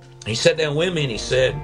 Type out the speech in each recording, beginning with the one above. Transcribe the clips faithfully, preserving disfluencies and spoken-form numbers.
he sat down with me and he said,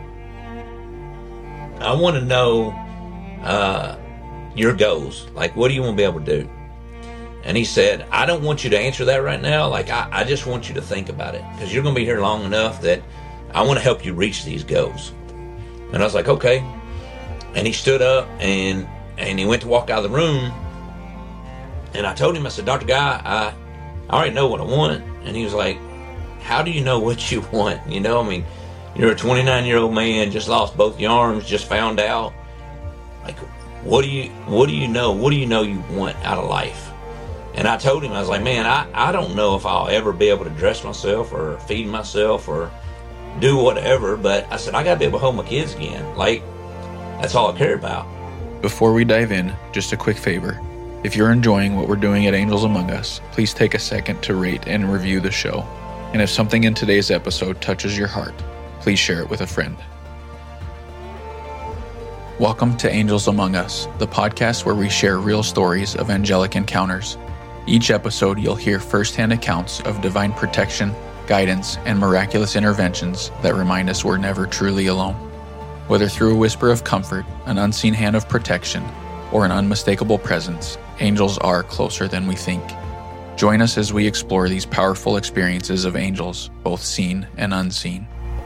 I want to know uh, your goals. Like, what do you want to be able to do? And he said, I don't want you to answer that right now. Like, I, I just want you to think about it, because you're going to be here long enough that I want to help you reach these goals. And I was like, okay. And he stood up and and he went to walk out of the room. And I told him, I said, Doctor Guy, I, I already know what I want. And he was like, how do you know what you want? You know, I mean, you're a twenty-nine-year-old man, just lost both your arms, just found out. Like, what do you what do you know? What do you know you want out of life? And I told him, I was like, man, I, I don't know if I'll ever be able to dress myself or feed myself or do whatever, but I said, I got to be able to hold my kids again. Like, that's all I care about. Before we dive in, just a quick favor. If you're enjoying what we're doing at Angels Among Us, please take a second to rate and review the show. And if something in today's episode touches your heart, please share it with a friend. Welcome to Angels Among Us, the podcast where we share real stories of angelic encounters. Each episode, you'll hear firsthand accounts of divine protection, guidance, and miraculous interventions that remind us we're never truly alone. Whether through a whisper of comfort, an unseen hand of protection, or an unmistakable presence, angels are closer than we think. Join us as we explore these powerful experiences of angels, both seen and unseen.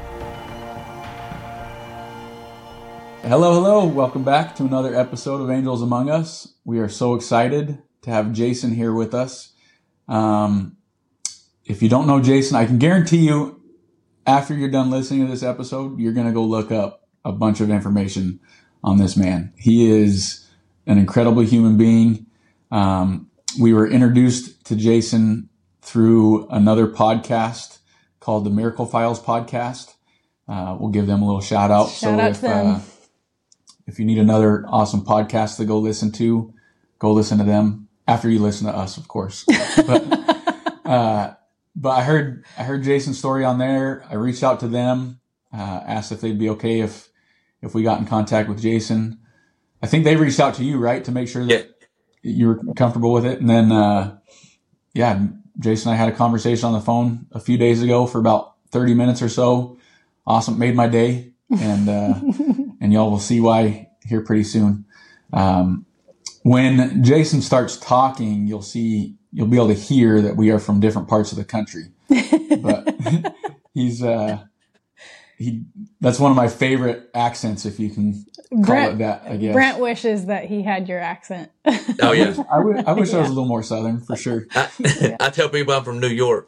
Hello, hello. Welcome back to another episode of Angels Among Us. We are so excited to have Jason here with us. Um, if you don't know Jason, I can guarantee you after you're done listening to this episode, you're going to go look up a bunch of information on this man. He is an incredible human being. Um, we were introduced to Jason through another podcast called the Miracle Files podcast. Uh, we'll give them a little shout out. Shout so out if, to them. Uh, if you need another awesome podcast to go listen to, go listen to them after you listen to us, of course. But, uh, but I heard, I heard Jason's story on there. I reached out to them, uh, asked if they'd be okay if, if we got in contact with Jason. I think they reached out to you, right? To make sure that Yeah. you were comfortable with it. And then, uh, yeah, Jason and I had a conversation on the phone a few days ago for about thirty minutes or so. Awesome. Made my day. And, uh, and y'all will see why here pretty soon. Um, when Jason starts talking, you'll see, you'll be able to hear that we are from different parts of the country, but he's, uh, he, that's one of my favorite accents, if you can call Brent, it that, I guess. Brent wishes that he had your accent. Oh, yeah. I, w- I wish Yeah. I was a little more Southern, for sure. I, I tell people I'm from New York.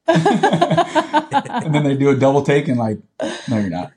And then they do a double take and like, no, you're not.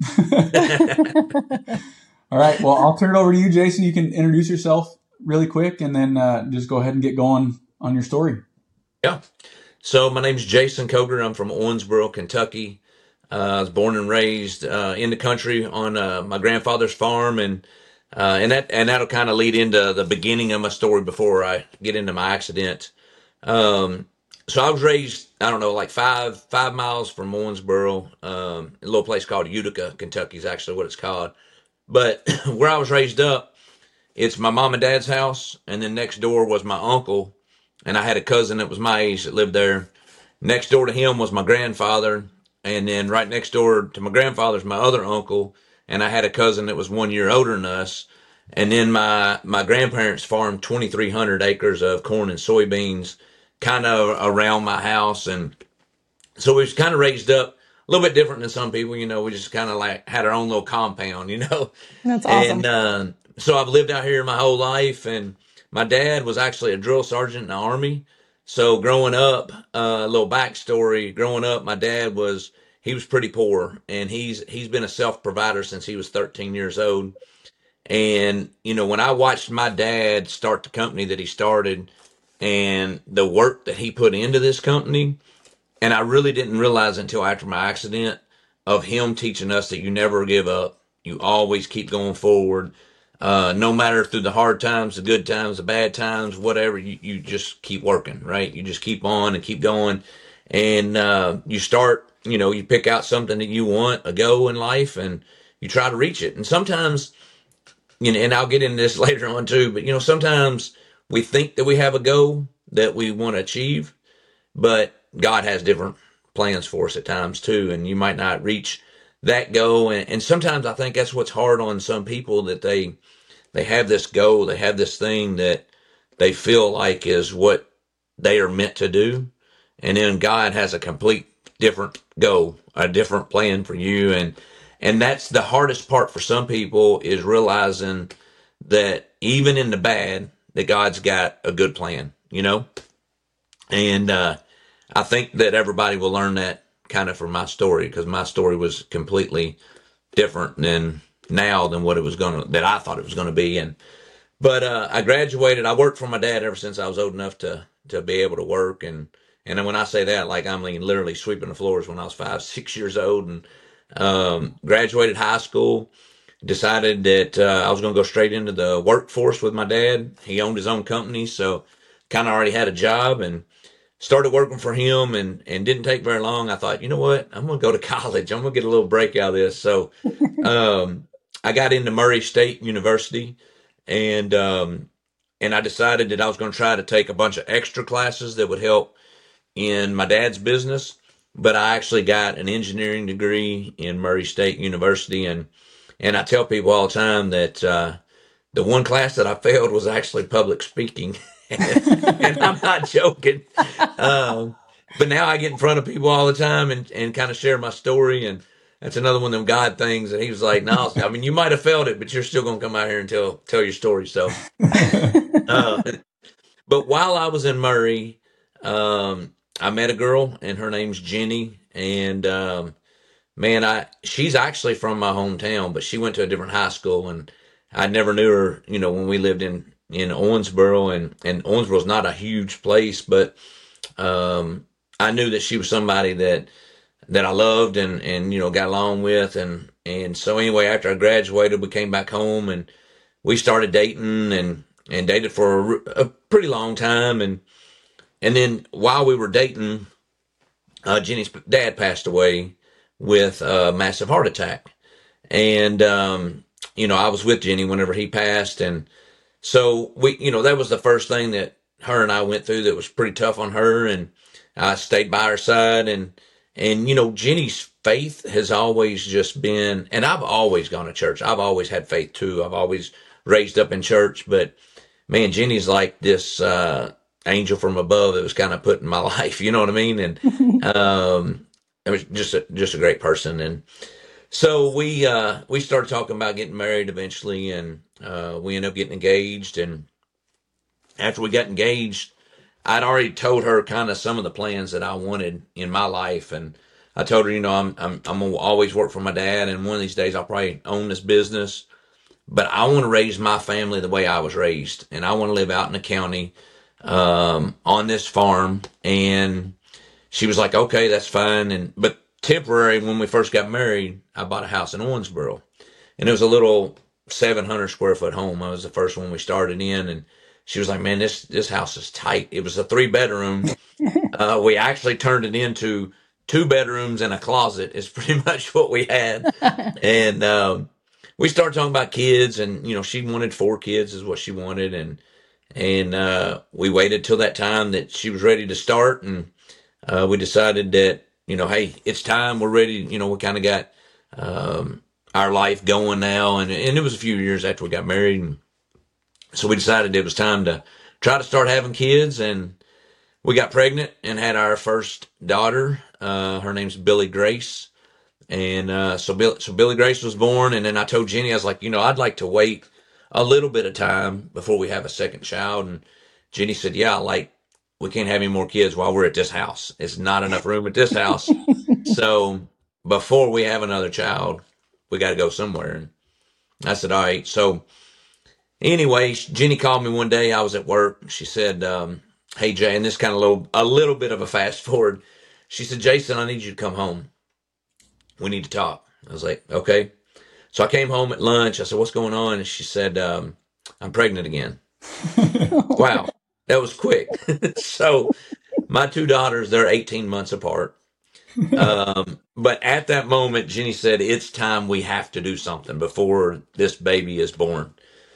All right. Well, I'll turn it over to you, Jason. You can introduce yourself really quick and then uh, just go ahead and get going on your story. Yeah. So my name's Jason Coger. I'm from Owensboro, Kentucky. Uh, I was born and raised uh, in the country on uh, my grandfather's farm, and uh, and that and that'll kind of lead into the beginning of my story before I get into my accident. Um, so I was raised, I don't know, like five five miles from Owensboro, um, a little place called Utica, Kentucky is actually what it's called. But where I was raised up, it's my mom and dad's house, and then next door was my uncle, and I had a cousin that was my age that lived there. Next door to him was my grandfather, and then right next door to my grandfather's my other uncle, and I had a cousin that was one year older than us. And then my, my grandparents farmed twenty-three hundred acres of corn and soybeans kind of around my house, and so we was kind of raised up a little bit different than some people, you know. We just kind of like had our own little compound, you know. That's awesome. And uh, so I've lived out here my whole life, and my dad was actually a drill sergeant in the Army. So growing up, uh, a little backstory, growing up, my dad was, he was pretty poor, and he's he's been a self-provider since he was thirteen years old. And, you know, when I watched my dad start the company that he started and the work that he put into this company, and I really didn't realize until after my accident of him teaching us that you never give up. You always keep going forward. Uh, no matter through the hard times, the good times, the bad times, whatever, you, you just keep working, right? You just keep on and keep going. And uh, you start, you know, you pick out something that you want, a goal in life, and you try to reach it. And sometimes, you know, and I'll get into this later on too, but, you know, sometimes we think that we have a goal that we want to achieve, but God has different plans for us at times too, and you might not reach that goal. And, and sometimes I think that's what's hard on some people, that they, they have this goal, they have this thing that they feel like is what they are meant to do. And then God has a complete different goal, a different plan for you. And, and that's the hardest part for some people, is realizing that even in the bad, that God's got a good plan, you know? And, uh, I think that everybody will learn that kind of from my story, because my story was completely different than now than what it was going to, that I thought it was going to be. And, but, uh, I graduated. I worked for my dad ever since I was old enough to, to be able to work. And, and then when I say that, like, I'm literally sweeping the floors when I was five, six years old, and, um, graduated high school, decided that, uh, I was going to go straight into the workforce with my dad. He owned his own company, so kind of already had a job, and started working for him, and, and didn't take very long. I thought, you know what? I'm going to go to college. I'm going to get a little break out of this. So, um, I got into Murray State University, and, um, and I decided that I was going to try to take a bunch of extra classes that would help in my dad's business. But I actually got an engineering degree in Murray State University. And, and I tell people all the time that, uh, the one class that I failed was actually public speaking. And I'm not joking. Um, but now I get in front of people all the time, and, and kind of share my story. And that's another one of them God things. And he was like, no, I mean, you might have failed it, but you're still going to come out here and tell, tell your story. So, uh, but while I was in Murray, um, I met a girl, and her name's Jenny. And, um, man, I, she's actually from my hometown, but she went to a different high school, and I never knew her, you know, when we lived in, in Owensboro, and, and Owensboro's not a huge place, but, um, I knew that she was somebody that, that I loved, and, and, you know, got along with. And, and so anyway, after I graduated, we came back home, and we started dating, and, and dated for a, a pretty long time. And, and then while we were dating, uh, Jenny's dad passed away with a massive heart attack. And, um, you know, I was with Jenny whenever he passed. And so we, you know, that was the first thing that her and I went through that was pretty tough on her. And I stayed by her side. And, and, you know, Jenny's faith has always just been, and I've always gone to church. I've always had faith too. I've always raised up in church, but man, Jenny's like this, uh, angel from above that was kind of put in my life. You know what I mean? And, um, it was just a, just a great person. And so we, uh, we started talking about getting married eventually, and, uh, we ended up getting engaged. And after we got engaged, I'd already told her kind of some of the plans that I wanted in my life. And I told her, you know, I'm, I'm, I'm going to always work for my dad, and one of these days I'll probably own this business, but I want to raise my family the way I was raised. And I want to live out in the county, um, on this farm. And she was like, okay, that's fine. And, but temporary, when we first got married, I bought a house in Owensboro, and it was a little seven hundred square foot home. That was the first one we started in. And she was like, man, this, this house is tight. It was a three bedroom. Uh, we actually turned it into two bedrooms and a closet is pretty much what we had. And, um, we started talking about kids, and, you know, she wanted four kids is what she wanted. And, and, uh, we waited till that time that she was ready to start. And, uh, we decided that, you know, hey, it's time, we're ready. You know, we kind of got, um, our life going now. And, and it was a few years after we got married. And so we decided it was time to try to start having kids. And we got pregnant and had our first daughter. Uh, her name's Billy Grace. And, uh, so Bill, so Billy Grace was born. And then I told Jenny, I was like, you know, I'd like to wait a little bit of time before we have a second child. And Jenny said, yeah, like, we can't have any more kids while we're at this house. It's not enough room at this house. So before we have another child, we got to go somewhere. And I said, all right. So anyway, Jenny called me one day. I was at work. She said, um, hey, Jay, and this kind of little, a little bit of a fast forward. She said, Jason, I need you to come home. We need to talk. I was like, okay. So I came home at lunch. I said, what's going on? And she said, um, I'm pregnant again. Wow. That was quick. So my two daughters, they're eighteen months apart. Um, but at that moment, Jenny said, it's time, we have to do something before this baby is born.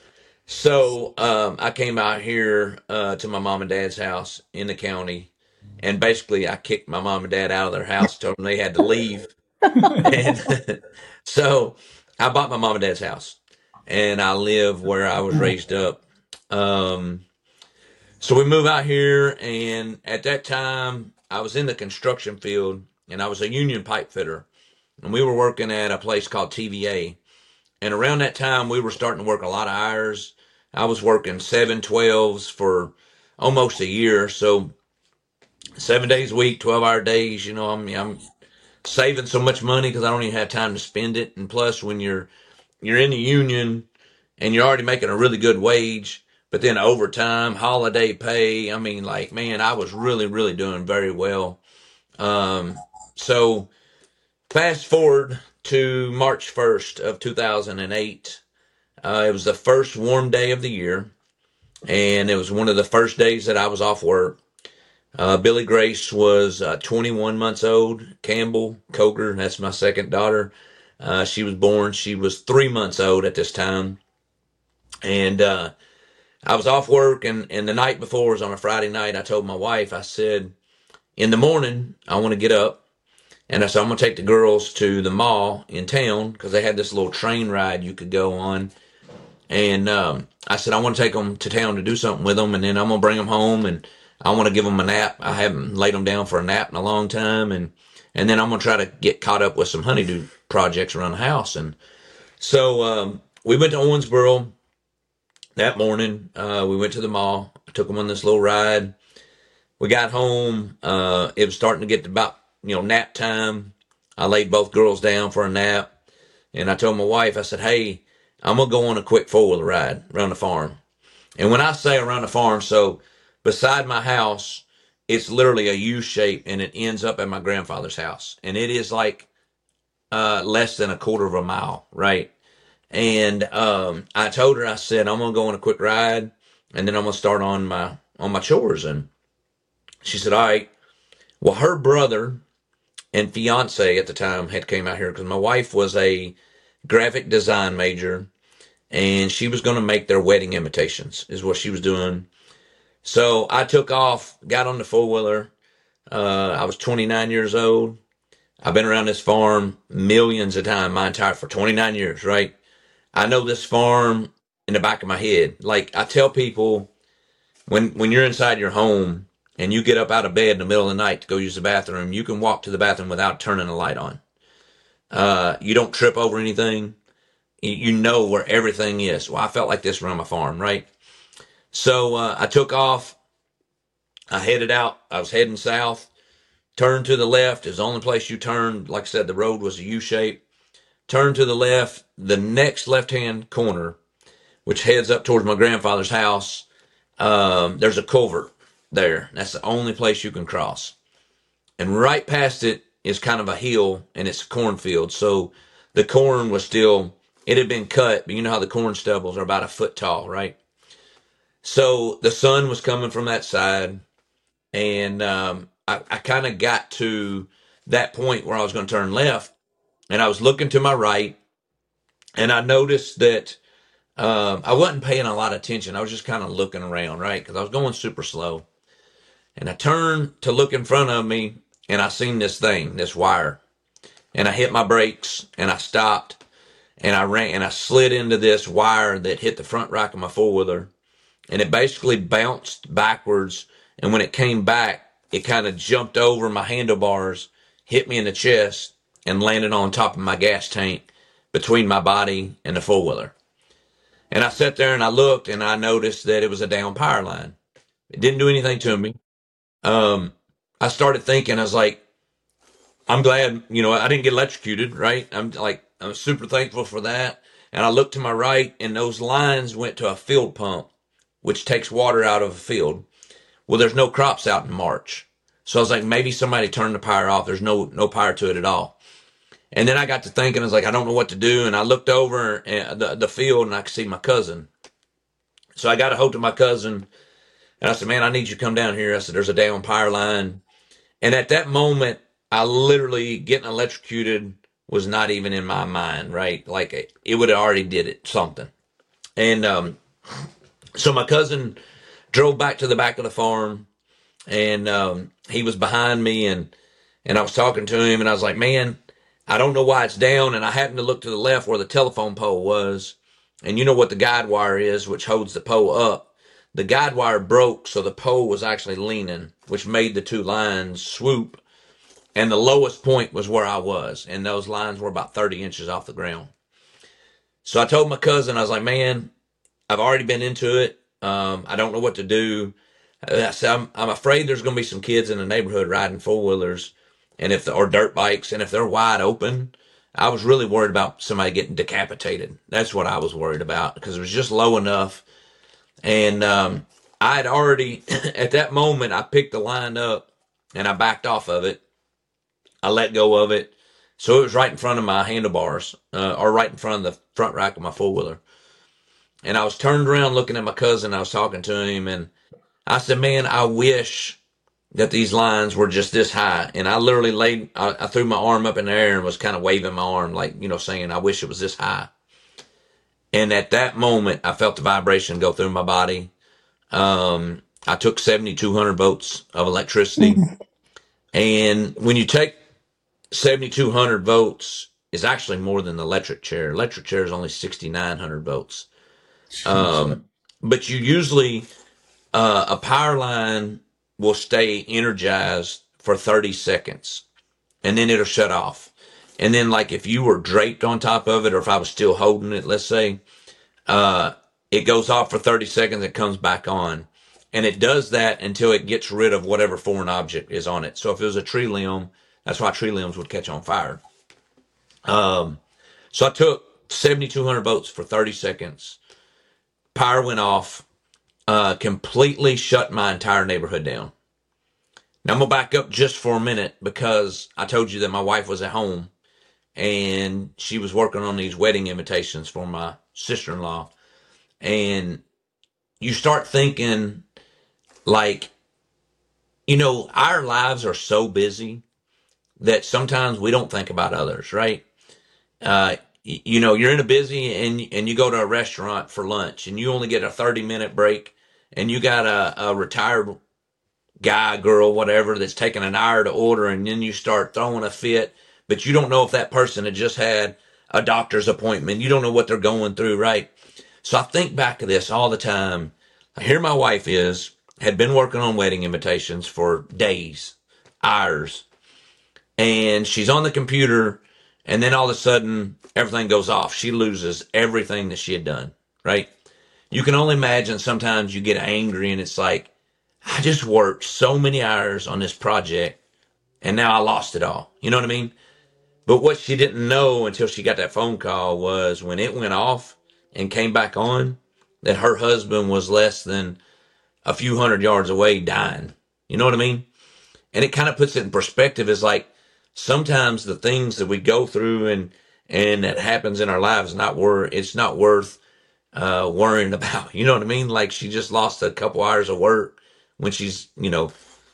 So, um, I came out here, uh, to my mom and dad's house in the county, and basically I kicked my mom and dad out of their house, told them they had to leave. And so I bought my mom and dad's house, and I live where I was raised up. Um, so we move out here, and at that time, I was in the construction field, and I was a union pipe fitter, and we were working at a place called T V A. And around that time, we were starting to work a lot of hours. I was working seven twelves for almost a year, so seven days a week, twelve hour days. You know, I'm I'm saving so much money because I don't even have time to spend it. And plus, when you're you're in the union and you're already making a really good wage, but then overtime, holiday pay. I mean, like, man, I was really, really doing very well. Um, so fast forward to March first of two thousand eight. Uh, it was the first warm day of the year, and it was one of the first days that I was off work. Uh, Billy Grace was uh, twenty-one months old. Campbell Coker, that's my second daughter. Uh, she was born, she was three months old at this time. And uh, I was off work, and, and the night before was on a Friday night. I told my wife, I said, in the morning, I want to get up. And I said, I'm going to take the girls to the mall in town because they had this little train ride you could go on. And um, I said, I want to take them to town to do something with them, and then I'm going to bring them home, and I want to give them a nap. I haven't laid them down for a nap in a long time. And, and then I'm going to try to get caught up with some honeydew projects around the house. And so um, we went to Owensboro that morning. Uh, we went to the mall. I took them on this little ride. We got home. Uh, it was starting to get to about, you know, nap time. I laid both girls down for a nap. And I told my wife, I said, hey, I'm going to go on a quick four-wheeler ride around the farm. And when I say around the farm, so beside my house, it's literally a U shape, and it ends up at my grandfather's house. And it is like uh, less than a quarter of a mile, right? And um, I told her, I said, I'm going to go on a quick ride, and then I'm going to start on my on my chores. And she said, all right. Well, her brother and fiance at the time had came out here because my wife was a graphic design major, and she was going to make their wedding invitations is what she was doing. So I took off, got on the four-wheeler. Uh, I was twenty-nine years old. I've been around this farm millions of times, my entire, for twenty-nine years, right? I know this farm in the back of my head. Like I tell people, when, when you're inside your home and you get up out of bed in the middle of the night to go use the bathroom, you can walk to the bathroom without turning the light on. Uh, you don't trip over anything. You know where everything is. Well, I felt like this around my farm, right? So uh, I took off. I headed out. I was heading south. Turned to the left. Is the only place you turned. Like I said, the road was a U shape. Turned to the left. The next left-hand corner, which heads up towards my grandfather's house, um, there's a culvert there. That's the only place you can cross. And right past it is kind of a hill, and it's a cornfield. So the corn was still, it had been cut, but you know how the corn stubbles are about a foot tall, right? So the sun was coming from that side, and um, I, I kind of got to that point where I was going to turn left, and I was looking to my right, and I noticed that um, I wasn't paying a lot of attention. I was just kind of looking around, right? Because I was going super slow. And I turned to look in front of me, and I seen this thing, this wire. And I hit my brakes, and I stopped, and I ran, and I slid into this wire that hit the front rack of my four-wheeler. And it basically bounced backwards, and when it came back, it kind of jumped over my handlebars, hit me in the chest, and landed on top of my gas tank between my body and the four-wheeler. And I sat there and I looked, and I noticed that it was a down power line. It didn't do anything to me. Um, I started thinking, I was like, I'm glad, you know, I didn't get electrocuted, right? I'm like, I'm super thankful for that. And I looked to my right, and those lines went to a field pump, which takes water out of a field. Well, there's no crops out in March. So I was like, maybe somebody turned the power off. There's no, no power to it at all. And then I got to thinking, I was like, I don't know what to do. And I looked over the, the field, and I could see my cousin. So I got a hold of my cousin, and I said, man, I need you to come down here. I said, there's a down power line. And at that moment, I literally, getting electrocuted was not even in my mind, right? Like it, it would have already did it, something. And um, so my cousin drove back to the back of the farm, and um, he was behind me, and, and I was talking to him, and I was like, man, I don't know why it's down, and I happened to look to the left where the telephone pole was, and you know what the guide wire is, which holds the pole up. The guide wire broke, so the pole was actually leaning, which made the two lines swoop, and the lowest point was where I was, and those lines were about thirty inches off the ground. So I told my cousin, I was like, man, I've already been into it. Um, I don't know what to do. I said, I'm, I'm afraid there's going to be some kids in the neighborhood riding four-wheelers and if the, or dirt bikes, and if they're wide open, I was really worried about somebody getting decapitated. That's what I was worried about, because it was just low enough. And um, I had already, at that moment, I picked the line up and I backed off of it. I let go of it. So it was right in front of my handlebars, uh, or right in front of the front rack of my four-wheeler. And I was turned around looking at my cousin. I was talking to him, and I said, man, I wish that these lines were just this high. And I literally laid, I, I threw my arm up in the air and was kind of waving my arm, like, you know, saying, I wish it was this high. And at that moment, I felt the vibration go through my body. Um, I took seventy-two hundred volts of electricity. And when you take seventy-two hundred volts, is actually more than the electric chair. Electric chair is only sixty-nine hundred volts. Um, but you usually, uh, a power line will stay energized for thirty seconds and then it'll shut off. And then, like, if you were draped on top of it, or if I was still holding it, let's say, uh, it goes off for thirty seconds, it comes back on. And it does that until it gets rid of whatever foreign object is on it. So if it was a tree limb, that's why tree limbs would catch on fire. Um, so I took seventy-two hundred volts for thirty seconds. Power went off, uh, completely shut my entire neighborhood down. Now I'm going to back up just for a minute, because I told you that my wife was at home and she was working on these wedding invitations for my sister-in-law. And you start thinking, like, you know, our lives are so busy that sometimes we don't think about others, right? Uh, you know, you're in a busy and and you go to a restaurant for lunch and you only get a thirty minute break, and you got a, a retired guy, girl, whatever, that's taking an hour to order, and then you start throwing a fit, but you don't know if that person had just had a doctor's appointment. You don't know what they're going through, right? So I think back to this all the time. Here my wife is, had been working on wedding invitations for days, hours, and she's on the computer, and then all of a sudden everything goes off. She loses everything that she had done, right? You can only imagine sometimes you get angry and it's like, I just worked so many hours on this project and now I lost it all. You know what I mean? But what she didn't know until she got that phone call was when it went off and came back on, that her husband was less than a few hundred yards away dying. You know what I mean? And it kind of puts it in perspective. Is like, sometimes the things that we go through and, and that happens in our lives, not worth, it's not worth, uh, worrying about. You know what I mean? Like, she just lost a couple hours of work when she's, you know,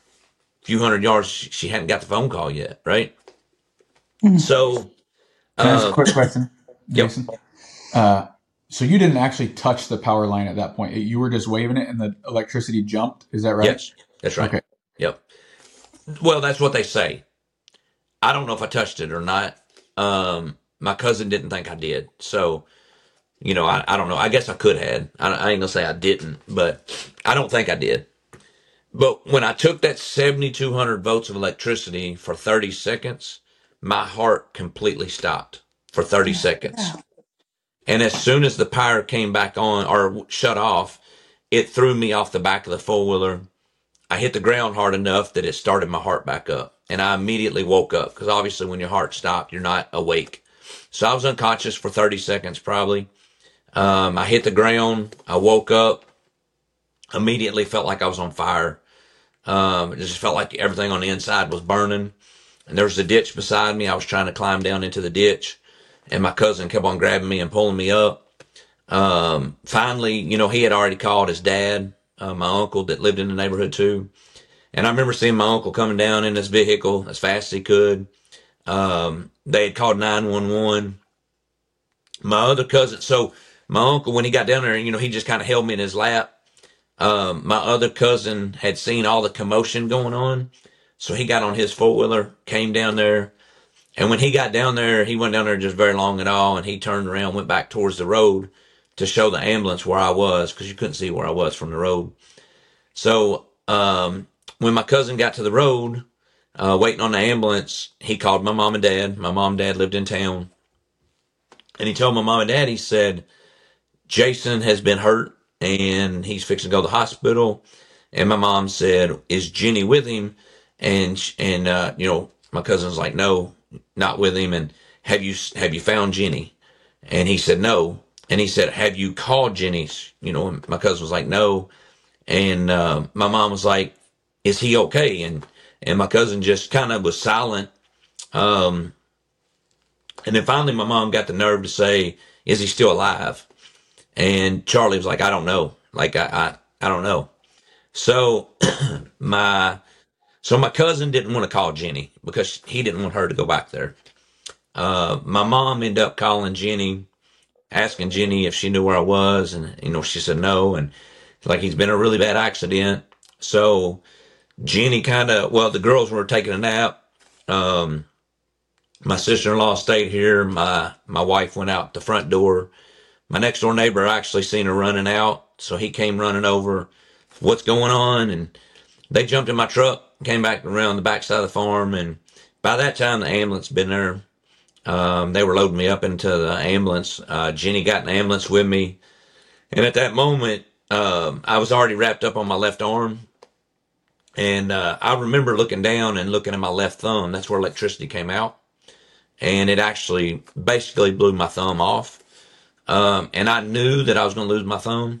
a few hundred yards, she, she hadn't got the phone call yet. Right. Mm-hmm. So, Can I ask a uh, quick question, Jason? Yep. Uh, so you didn't actually touch the power line at that point. You were just waving it and the electricity jumped. Is that right? Yes, that's right. Okay. Yep. Well, that's what they say. I don't know if I touched it or not. Um, my cousin didn't think I did. So, you know, I, I don't know. I guess I could have. I, I ain't gonna say I didn't, but I don't think I did. But when I took that seventy-two hundred volts of electricity for thirty seconds, my heart completely stopped for thirty seconds. And as soon as the power came back on or shut off, it threw me off the back of the four-wheeler. I hit the ground hard enough that it started my heart back up. And I immediately woke up, because obviously when your heart stopped, you're not awake. So I was unconscious for thirty seconds probably. Um, I hit the ground. I woke up. Immediately felt like I was on fire. Um, it just felt like everything on the inside was burning. And there was a ditch beside me. I was trying to climb down into the ditch, and my cousin kept on grabbing me and pulling me up. Um, finally, you know, he had already called his dad, uh, my uncle that lived in the neighborhood too. And I remember seeing my uncle coming down in his vehicle as fast as he could. Um, they had called nine one one. My other cousin, so my uncle, when he got down there, you know, he just kind of held me in his lap. Um, my other cousin had seen all the commotion going on. So he got on his four-wheeler, came down there, And when he got down there, he went down there just very long at all, and he turned around, went back towards the road to show the ambulance where I was, because you couldn't see where I was from the road. So um, when my cousin got to the road, uh, waiting on the ambulance, he called my mom and dad. My mom and dad lived in town. And he told my mom and dad, he said, Jason has been hurt, and he's fixing to go to the hospital. And my mom said, is Jenny with him? And, and uh, you know, my cousin's like, no, not with him. And have you, have you found Jenny? And he said, no. And he said, have you called Jenny? You know, and my cousin was like, no. And uh, my mom was like, is he okay? And, and my cousin just kind of was silent. Um, and then finally my mom got the nerve to say, is he still alive? And Charlie was like, I don't know. Like, I, I, I don't know. So my, so my cousin didn't want to call Jenny because he didn't want her to go back there. Uh, my mom ended up calling Jenny, asking Jenny if she knew where I was. And, you know, she said no. And like, he's been in a really bad accident. So Jenny kind of, well, the girls were taking a nap. Um, my sister-in-law stayed here. My, my wife went out the front door. My next door neighbor actually seen her running out. So he came running over. What's going on? And they jumped in my truck, came back around the backside of the farm. And by that time, the ambulance been there. Um, they were loading me up into the ambulance. Uh, Jenny got in the ambulance with me. And at that moment, um, I was already wrapped up on my left arm. And uh, I remember looking down and looking at my left thumb. That's where electricity came out. And it actually basically blew my thumb off. Um, and I knew that I was going to lose my thumb.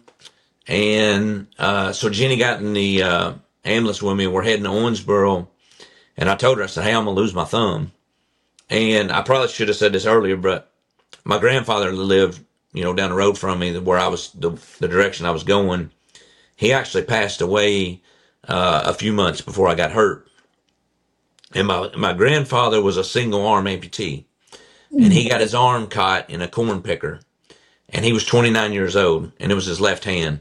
And uh, so Jenny got in the uh, ambulance with me, and we're heading to Owensboro. And I told her, I said, hey, I'm going to lose my thumb. And I probably should have said this earlier, but my grandfather lived, you know, down the road from me where I was, the, the direction I was going. He actually passed away uh, a few months before I got hurt. And my, my grandfather was a single arm amputee. And he got his arm caught in a corn picker. And he was twenty-nine years old, and it was his left hand.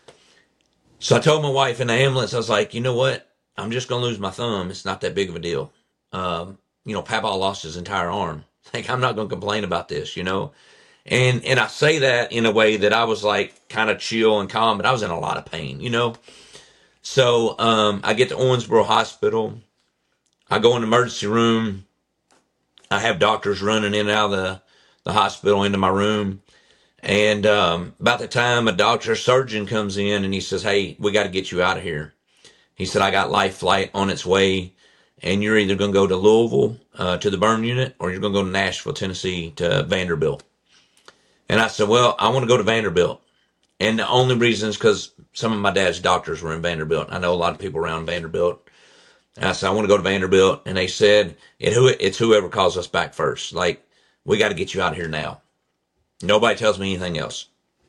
So I told my wife in the ambulance, I was like, you know what? I'm just going to lose my thumb. It's not that big of a deal. Um, you know, Papa lost his entire arm. Like, I'm not going to complain about this, you know? And, and I say that in a way that I was like kind of chill and calm, but I was in a lot of pain, you know? So, um, I get to Owensboro Hospital. I go in the emergency room. I have doctors running in and out of the, the hospital into my room. And um, about the time a doctor, a surgeon comes in and he says, hey, we got to get you out of here. He said, I got life flight on its way, and you're either going to go to Louisville uh, to the burn unit, or you're going to go to Nashville, Tennessee to Vanderbilt. And I said, well, I want to go to Vanderbilt. And the only reason is because some of my dad's doctors were in Vanderbilt. I know a lot of people around Vanderbilt. And I said, I want to go to Vanderbilt. And they said, it, it's whoever calls us back first. Like, we got to get you out of here now. Nobody tells me anything else.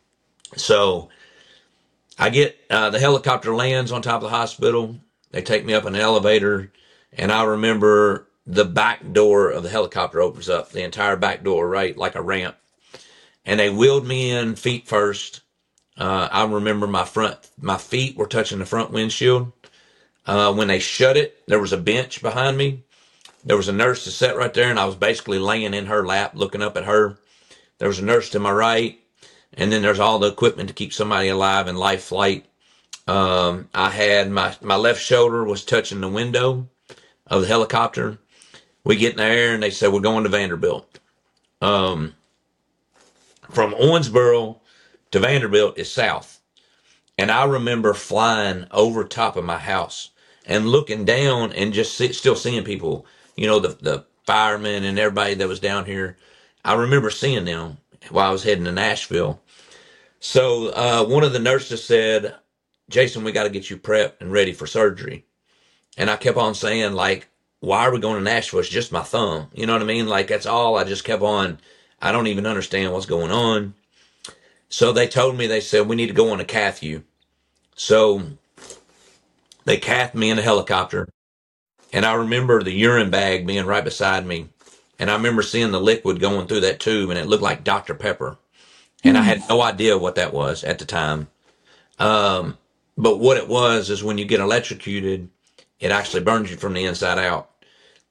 So I get, uh, the helicopter lands on top of the hospital. They take me up in an elevator. And I remember the back door of the helicopter opens up, the entire back door, right? Like a ramp. And they wheeled me in feet first. Uh, I remember my front, my feet were touching the front windshield. Uh, when they shut it, there was a bench behind me. There was a nurse to sit right there, and I was basically laying in her lap, looking up at her. There was a nurse to my right, and then there's all the equipment to keep somebody alive in life flight. Um, I had my, my left shoulder was touching the window of the helicopter. We get in the air, and they said, we're going to Vanderbilt. Um, from Owensboro to Vanderbilt is south. And I remember flying over top of my house and looking down and just see, still seeing people, you know, the, the firemen and everybody that was down here. I remember seeing them while I was heading to Nashville. So uh, one of the nurses said, Jason, we got to get you prepped and ready for surgery. And I kept on saying, like, why are we going to Nashville? It's just my thumb. You know what I mean? Like, that's all. I just kept on. I don't even understand what's going on. So they told me, they said, we need to go on a cath you. So they cathed me in a helicopter. And I remember the urine bag being right beside me. And I remember seeing the liquid going through that tube, and it looked like Doctor Pepper. And I had no idea what that was at the time. Um, but what it was is when you get electrocuted, it actually burns you from the inside out.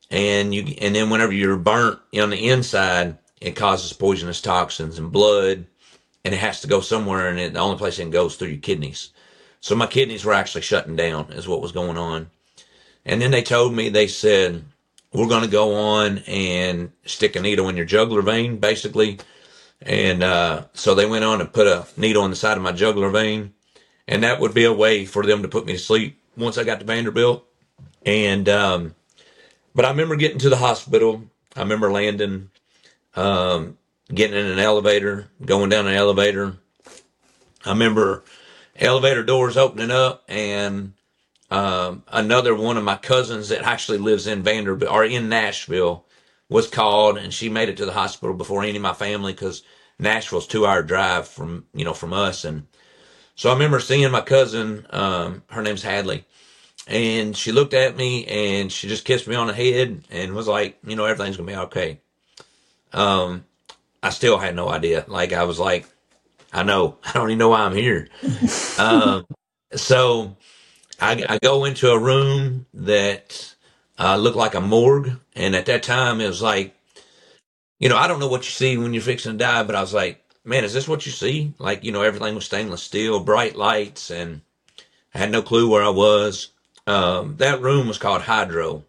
and you and then whenever you're burnt on the inside, it causes poisonous toxins and blood, and it has to go somewhere, and it, the only place it can go is through your kidneys. So my kidneys were actually shutting down, is what was going on. And then they told me, they said, we're going to go on and stick a needle in your jugular vein, basically. And uh, so they went on and put a needle in the side of my jugular vein, and that would be a way for them to put me to sleep once I got to Vanderbilt. And um, but I remember getting to the hospital. I remember landing, um, getting in an elevator, going down an elevator. I remember elevator doors opening up, and um, another one of my cousins that actually lives in Vanderbilt or in Nashville was called, and she made it to the hospital before any of my family, because Nashville's two hour drive from, you know, from us. And so I remember seeing my cousin, um, her name's Hadley, and she looked at me and she just kissed me on the head and was like, you know, everything's gonna be okay. Um, I still had no idea. Like, I was like, I know, I don't even know why I'm here. um, so I, I go into a room that uh, looked like a morgue. And at that time, it was like, you know, I don't know what you see when you're fixing to die, but I was like, man, is this what you see? Like, you know, everything was stainless steel, bright lights, and I had no clue where I was. Um, that room was called Hydro.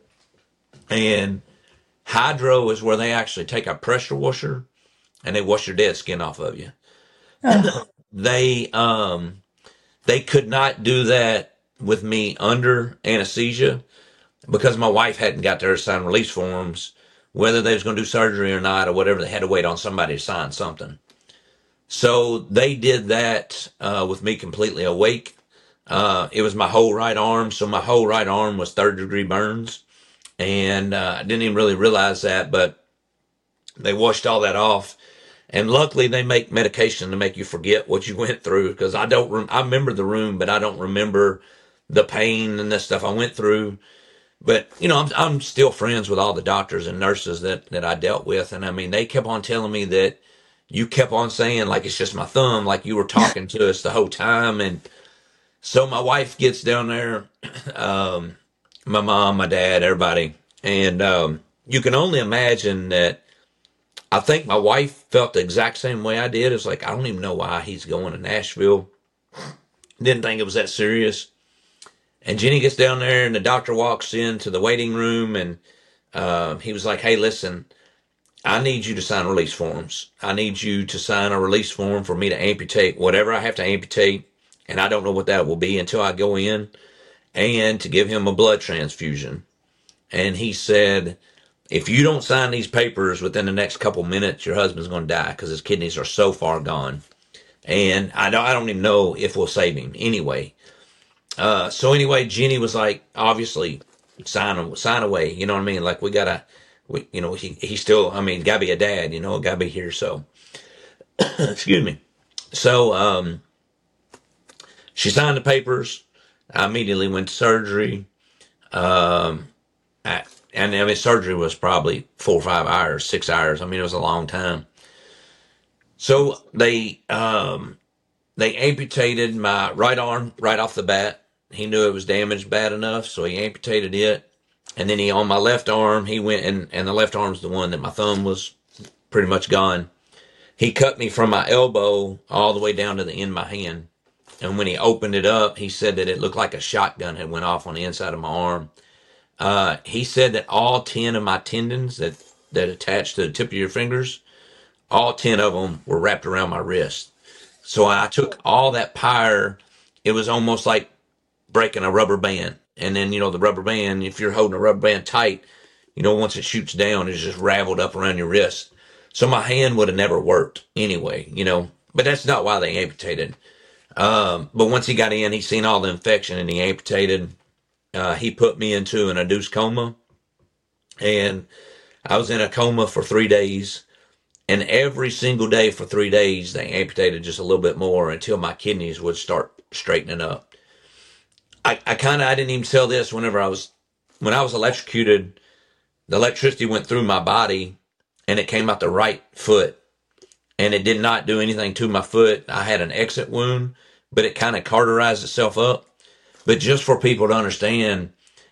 And Hydro is where they actually take a pressure washer and they wash your dead skin off of you. Oh. They, um, they could not do that with me under anesthesia because my wife hadn't got there to sign release forms, whether they was going to do surgery or not or whatever. They had to wait on somebody to sign something. So they did that uh, with me completely awake. Uh, it was my whole right arm. So my whole right arm was third degree burns. And uh, I didn't even really realize that, but they washed all that off. And luckily they make medication to make you forget what you went through, because I don't, rem- I remember the room, but I don't remember the pain and the stuff I went through. But, you know, I'm, I'm still friends with all the doctors and nurses that, that I dealt with. And I mean, they kept on telling me that you kept on saying, like, it's just my thumb, like you were talking to us the whole time. And so my wife gets down there, um, my mom, my dad, everybody. And um, you can only imagine that I think my wife felt the exact same way I did. It's like, I don't even know why he's going to Nashville. Didn't think it was that serious. And Jenny gets down there, and the doctor walks into the waiting room, and uh, he was like, hey, listen, I need you to sign release forms. I need you to sign a release form for me to amputate whatever I have to amputate, and I don't know what that will be until I go in, and to give him a blood transfusion. And he said, if you don't sign these papers within the next couple minutes, your husband's going to die because his kidneys are so far gone. And I don't, I don't even know if we'll save him anyway. Uh, so anyway, Jenny was like, obviously, sign sign away. You know what I mean? Like, we gotta, we, you know, he, he still, I mean, gotta be a dad, you know, gotta be here. So, excuse me. So, um, she signed the papers. I immediately went to surgery. Um, I, and I mean, surgery was probably four or five hours, six hours. I mean, it was a long time. So they, um, they amputated my right arm right off the bat. He knew it was damaged bad enough, so he amputated it. And then he, on my left arm, he went, and, and the left arm's the one that my thumb was pretty much gone. He cut me from my elbow all the way down to the end of my hand. And when he opened it up, he said that it looked like a shotgun had went off on the inside of my arm. Uh, he said that all ten of my tendons that, that attach to the tip of your fingers, all ten of them were wrapped around my wrist. So I took all that power. It was almost like breaking a rubber band. And then, you know, the rubber band, if you're holding a rubber band tight, you know, once it shoots down, it's just raveled up around your wrist. So my hand would have never worked anyway, you know, but that's not why they amputated. Um, but once he got in, he seen all the infection and he amputated. Uh, he put me into an induced coma, and I was in a coma for three days. And every single day for three days, they amputated just a little bit more until my kidneys would start straightening up. I, I kind of, I didn't even tell this whenever I was, when I was electrocuted, the electricity went through my body and it came out the right foot, and it did not do anything to my foot. I had an exit wound, but it kind of cauterized itself up. But just for people to understand,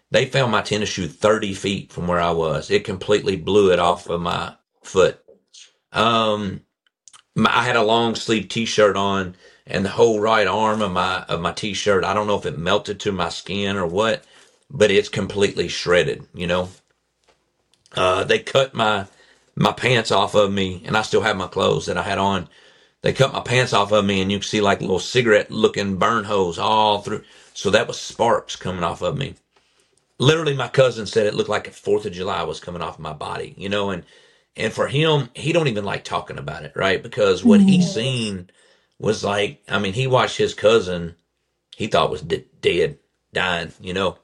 They found my tennis shoe thirty feet from where I was. It completely blew it off of my foot. Um, my, I had a long sleeve t-shirt on, and the whole right arm of my, of my t-shirt, I don't know if it melted to my skin or what, but it's completely shredded, you know. Uh, they cut my, my pants off of me, and I still have my clothes that I had on. They cut my pants off of me, and you can see like little cigarette looking burn holes all through. So that was sparks coming off of me. Literally, my cousin said it looked like a Fourth of July was coming off my body, you know, and, and for him, he don't even like talking about it, right? Because what he seen was like, I mean, he watched his cousin, he thought was d- dead, dying, you know.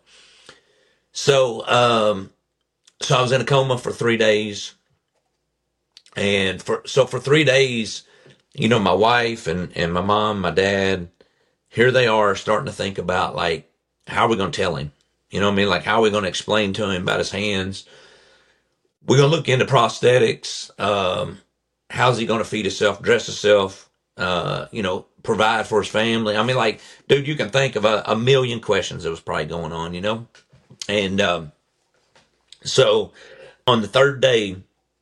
So, um, so I was in a coma for three days. And for, so for three days, you know, my wife and, and my mom, my dad, here they are starting to think about like, how are we going to tell him? You know what I mean? Like, how are we going to explain to him about his hands? We're going to look into prosthetics. Um, how's he going to feed himself, dress himself, uh, you know, provide for his family? I mean, like, dude, you can think of a, a million questions that was probably going on, you know? And, um, so on the third day,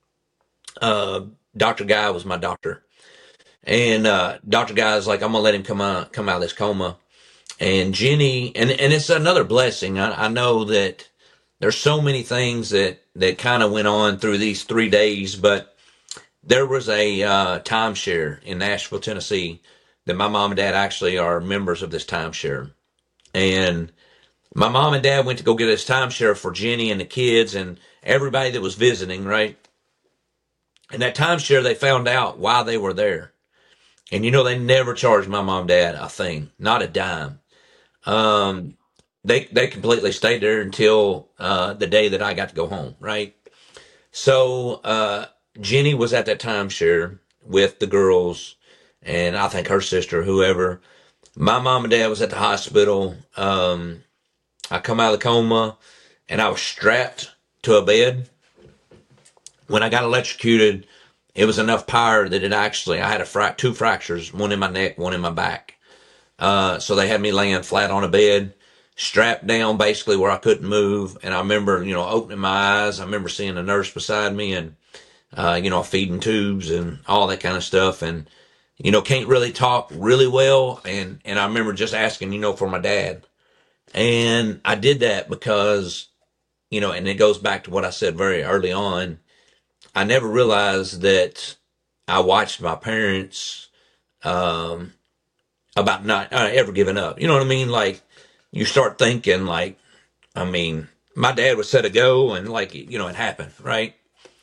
uh, Doctor Guy was my doctor. And, uh, Doctor Guy is like, I'm going to let him come out, come out of this coma. And Jenny, and, and it's another blessing. I, I know that there's so many things that, that kind of went on through these three days, but there was a, uh, timeshare in Nashville, Tennessee that my mom and dad actually are members of this timeshare. And my mom and dad went to go get this timeshare for Jenny and the kids and everybody that was visiting, right? And that timeshare, they found out why they were there. And you know, they never charged my mom and dad a thing, not a dime. Um, they, they completely stayed there until, uh, the day that I got to go home, right? So, uh, Jenny was at that timeshare with the girls and I think her sister, whoever. My mom and dad was at the hospital. Um, I come out of the coma and I was strapped to a bed. When I got electrocuted, it was enough power that it actually, I had a fra- two fractures, one in my neck, one in my back. Uh, so they had me laying flat on a bed, strapped down basically where I couldn't move. And I remember, you know, opening my eyes. I remember seeing a nurse beside me and, uh, you know, feeding tubes and all that kind of stuff. And, you know, can't really talk really well. And, and I remember just asking, you know, for my dad. And I did that because, you know, and it goes back to what I said very early on. I never realized that I watched my parents, um, about not uh, ever giving up. You know what I mean? Like, you start thinking like, I mean, my dad was set to go and like, you know, it happened, right?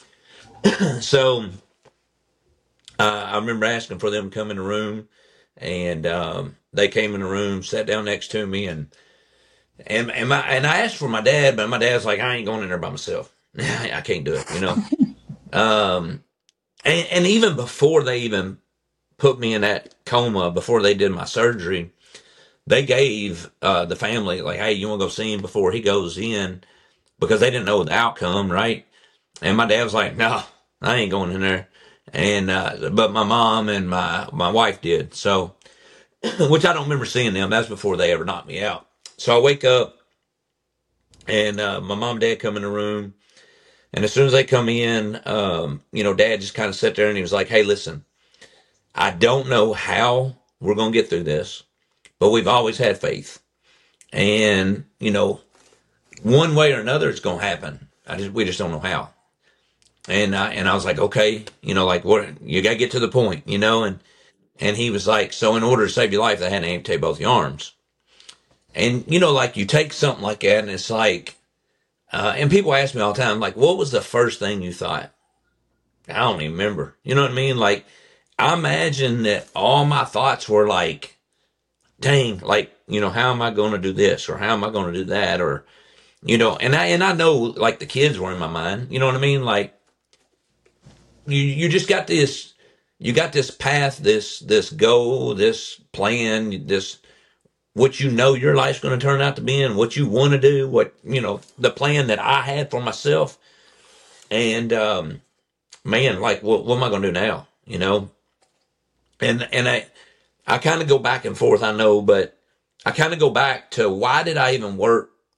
So, uh, I remember asking for them to come in the room and, um, they came in the room, sat down next to me and, and, and my, and I asked for my dad, but my dad's like, I ain't going in there by myself. I can't do it, you know? um, and, and even before they even put me in that coma, before they did my surgery, they gave uh, the family, like, hey, you want to go see him before he goes in? Because they didn't know the outcome, right? And my dad was like, no, I ain't going in there. And, uh, but my mom and my, my wife did. So, which I don't remember seeing them. That's before they ever knocked me out. So I wake up and, uh, my mom and dad come in the room. And as soon as they come in, um, you know, dad just kind of sat there and he was like, hey, listen, I don't know how we're going to get through this, but we've always had faith. And, you know, one way or another, it's going to happen. I just, we just don't know how. And I, and I was like, okay, you know, like what, you got to get to the point, you know, and, and he was like, so in order to save your life, they had to amputate both your arms. And, you know, like you take something like that and it's like, uh, and people ask me all the time, like, what was the first thing you thought? I don't even remember. You know what I mean? Like, I imagine that all my thoughts were like, dang, like, you know, how am I going to do this? Or how am I going to do that? Or, you know, and I, and I know like the kids were in my mind, you know what I mean? Like you, you just got this, you got this path, this, this goal, this plan, this, what you know your life's going to turn out to be and what you want to do, what, you know, the plan that I had for myself. And, um, man, like, what, what am I going to do now? You know? And, and I, I kind of go back and forth, I know, but I kind of go back to why did I even work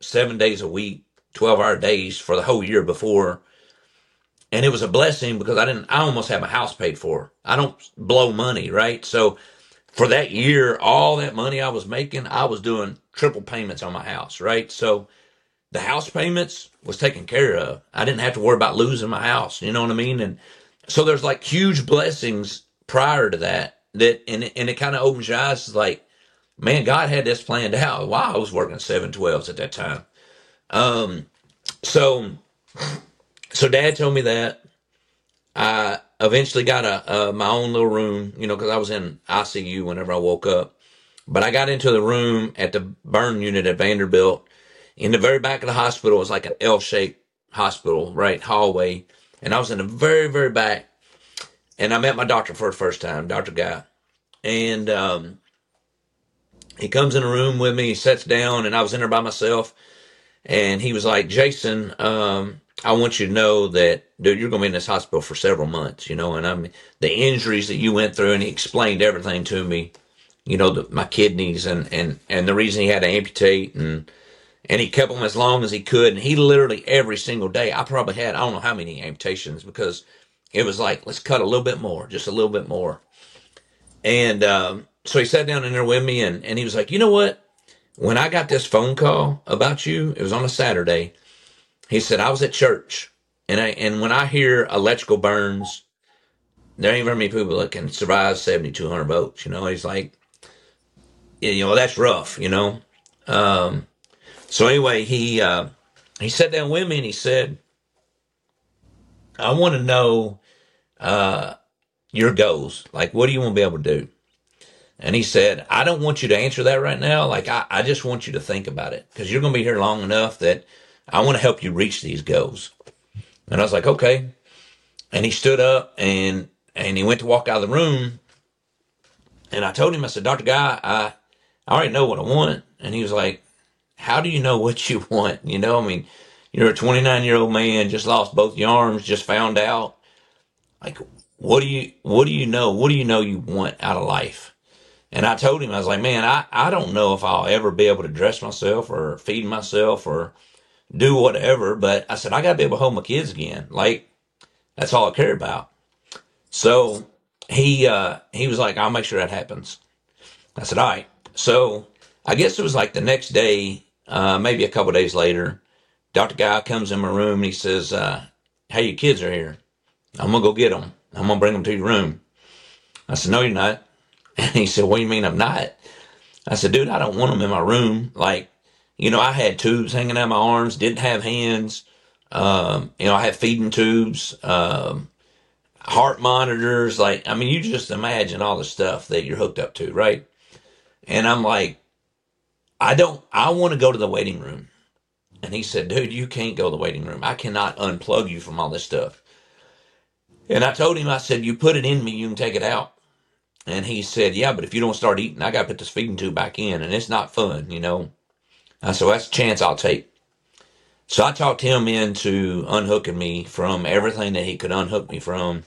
seven days a week, twelve hour days for the whole year before. And it was a blessing because I didn't, I almost had my house paid for. I don't blow money, right? So for that year, all that money I was making, I was doing triple payments on my house, right? So the house payments was taken care of. I didn't have to worry about losing my house. You know what I mean? And so there's like huge blessings prior to that, that, and it, and it kind of opens your eyes. It's like, man, God had this planned out. Wow, I was working seven twelves at that time. Um, so, so Dad told me that. I eventually got a, uh, my own little room, you know, because I was in I C U whenever I woke up. But I got into the room at the burn unit at Vanderbilt. In the very back of the hospital, it was like an L-shaped hospital, right, hallway. And I was in the very, very back. And I met my doctor for the first time, Doctor Guy. And um, he comes in the room with me, he sits down, and I was in there by myself. And he was like, Jason, um, I want you to know that, dude, you're going to be in this hospital for several months, you know, and I mean, the injuries that you went through, and he explained everything to me, you know, the, my kidneys and, and, and the reason he had to amputate, and, and he kept them as long as he could. And he literally every single day, I probably had, I don't know how many amputations, because it was like, let's cut a little bit more, just a little bit more. And, um, so he sat down in there with me, and, and he was like, you know what? When I got this phone call about you, it was on a Saturday. He said, I was at church, and I, and when I hear electrical burns, there ain't very many people that can survive seventy-two hundred volts. You know, he's like, you know, that's rough, you know? Um, so anyway, he, uh, he sat down with me and he said, I want to know, uh, your goals. Like, what do you want to be able to do? And he said, I don't want you to answer that right now. Like, I, I just want you to think about it, because you're going to be here long enough that I want to help you reach these goals. And I was like, okay. And he stood up and, and he went to walk out of the room. And I told him, I said, Doctor Guy, I, I already know what I want. And he was like, how do you know what you want? You know, I mean, you're a twenty-nine year old man, just lost both your arms, just found out. Like, what do you, what do you know? What do you know you want out of life? And I told him, I was like, man, I, I don't know if I'll ever be able to dress myself or feed myself or do whatever, but I said, I got to be able to hold my kids again. Like, that's all I care about. So he, uh, he was like, I'll make sure that happens. I said, all right. So I guess it was like the next day, uh, maybe a couple days later, Doctor Guy comes in my room and he says, uh, hey, your kids are here. I'm going to go get them. I'm going to bring them to your room. I said, no, you're not. And he said, what do you mean I'm not? I said, dude, I don't want them in my room. Like, you know, I had tubes hanging out my arms, didn't have hands. Um, you know, I had feeding tubes, um, heart monitors. Like, I mean, you just imagine all the stuff that you're hooked up to, right? And I'm like, I don't, I want to go to the waiting room. And he said, dude, you can't go to the waiting room. I cannot unplug you from all this stuff. And I told him, I said, you put it in me, you can take it out. And he said, yeah, but if you don't start eating, I got to put this feeding tube back in, and it's not fun, you know. I said, well, that's a chance I'll take. So I talked him into unhooking me from everything that he could unhook me from.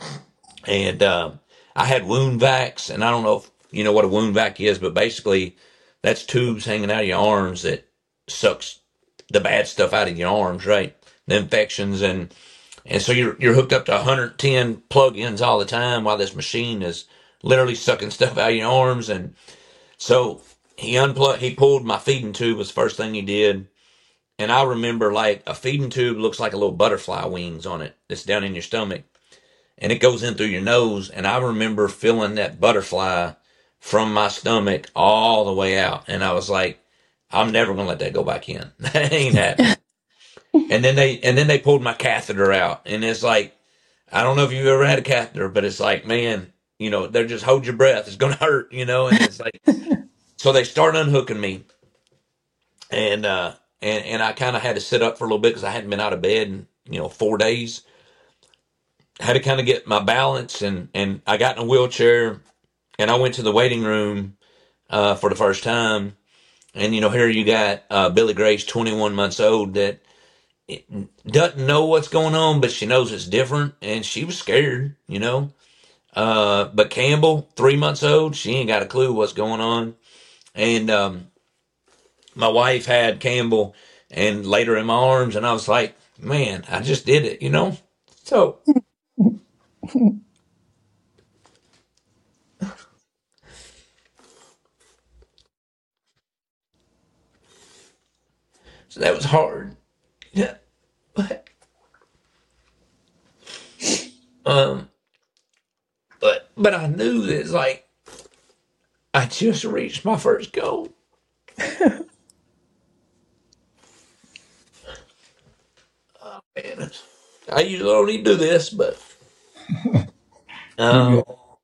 And uh, I had wound vacs, and I don't know if you know what a wound vac is, but basically that's tubes hanging out of your arms that sucks the bad stuff out of your arms, right? The infections, and and so you're you're hooked up to one hundred ten plug-ins all the time while this machine is literally sucking stuff out of your arms. And so he unplugged, he pulled my feeding tube was the first thing he did. And I remember, like, a feeding tube looks like a little butterfly wings on it that's down in your stomach, and it goes in through your nose. And I remember feeling that butterfly from my stomach all the way out. And I was like, I'm never going to let that go back in. That ain't happening. And then they, and then they pulled my catheter out, and it's like, I don't know if you've ever had a catheter, but it's like, man, you know, they're just hold your breath. It's going to hurt, you know? And it's like, so they start unhooking me, and, uh, and, and I kind of had to sit up for a little bit because I hadn't been out of bed in, you know, four days. I had to kind of get my balance, and, and I got in a wheelchair, and I went to the waiting room, uh, for the first time. And, you know, here you got, uh, Billy Grace, twenty-one months old, that doesn't know what's going on, but she knows it's different, and she was scared, you know. Uh, but Campbell, three months old, she ain't got a clue what's going on. And, um, my wife had Campbell and laid her in my arms, and I was like, man, I just did it, you know? So so that was hard. Yeah. But um but but I knew that it's like I just reached my first goal. Oh man. I usually don't need to do this, but um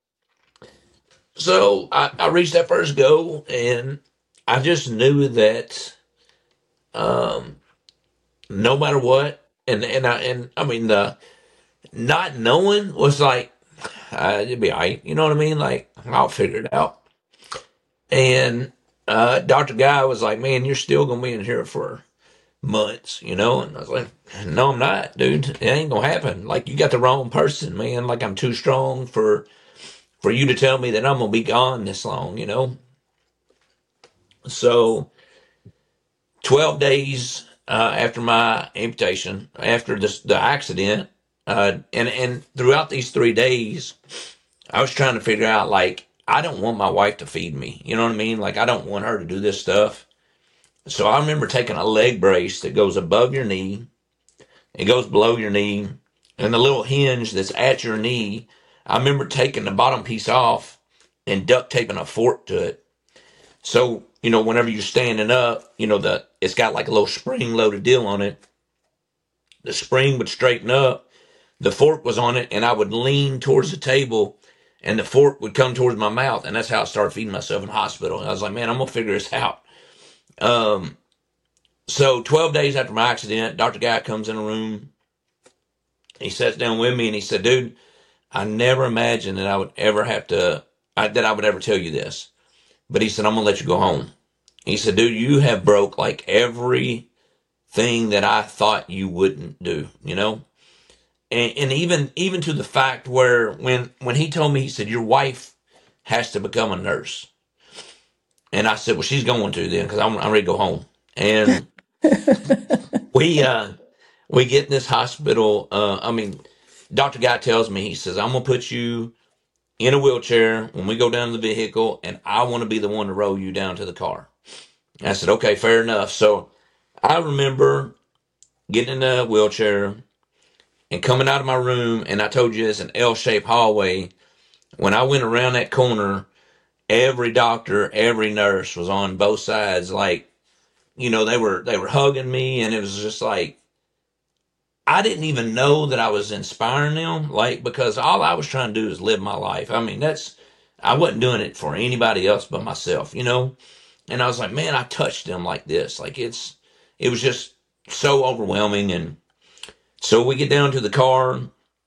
so I, I reached that first goal, and I just knew that um no matter what, and and I and I mean the not knowing was like uh, it'd be all right, you know what I mean? Like I'll figure it out. And uh, Doctor Guy was like, "Man, you're still gonna be in here for months, you know?" And I was like, "No, I'm not, dude. It ain't gonna happen. Like you got the wrong person, man. Like I'm too strong for for you to tell me that I'm gonna be gone this long, you know?" So twelve days uh, after my amputation, after this, the accident, uh, and and throughout these three days, I was trying to figure out like I don't want my wife to feed me. You know what I mean? Like I don't want her to do this stuff. So I remember taking a leg brace that goes above your knee, it goes below your knee, and the little hinge that's at your knee. I remember taking the bottom piece off and duct taping a fork to it. So, you know, whenever you're standing up, you know, the it's got like a little spring loaded deal on it. The spring would straighten up, the fork was on it, and I would lean towards the table, and the fork would come towards my mouth, and that's how I started feeding myself in the hospital. And I was like, man, I'm gonna figure this out. Um, so twelve days after my accident, Doctor Guy comes in the room. He sits down with me, and he said, dude, I never imagined that I would ever have to, I, that I would ever tell you this. But he said, I'm gonna let you go home. He said, dude, you have broke like everything that I thought you wouldn't do, you know? And, and even even to the fact where when when he told me, he said, your wife has to become a nurse. And I said, well, she's going to then, because I'm, I'm ready to go home. And we uh, we get in this hospital. Uh, I mean, Doctor Guy tells me, he says, I'm gonna put you in a wheelchair when we go down to the vehicle, and I want to be the one to roll you down to the car. And I said, okay, fair enough. So I remember getting in a wheelchair and coming out of my room, and I told you it's an L-shaped hallway. When I went around that corner, every doctor, every nurse was on both sides. Like, you know, they were they were hugging me, and it was just like, I didn't even know that I was inspiring them, like, because all I was trying to do is live my life. I mean, that's, I wasn't doing it for anybody else but myself, you know? And I was like, man, I touched them like this. Like, it's, it was just so overwhelming. And so we get down to the car.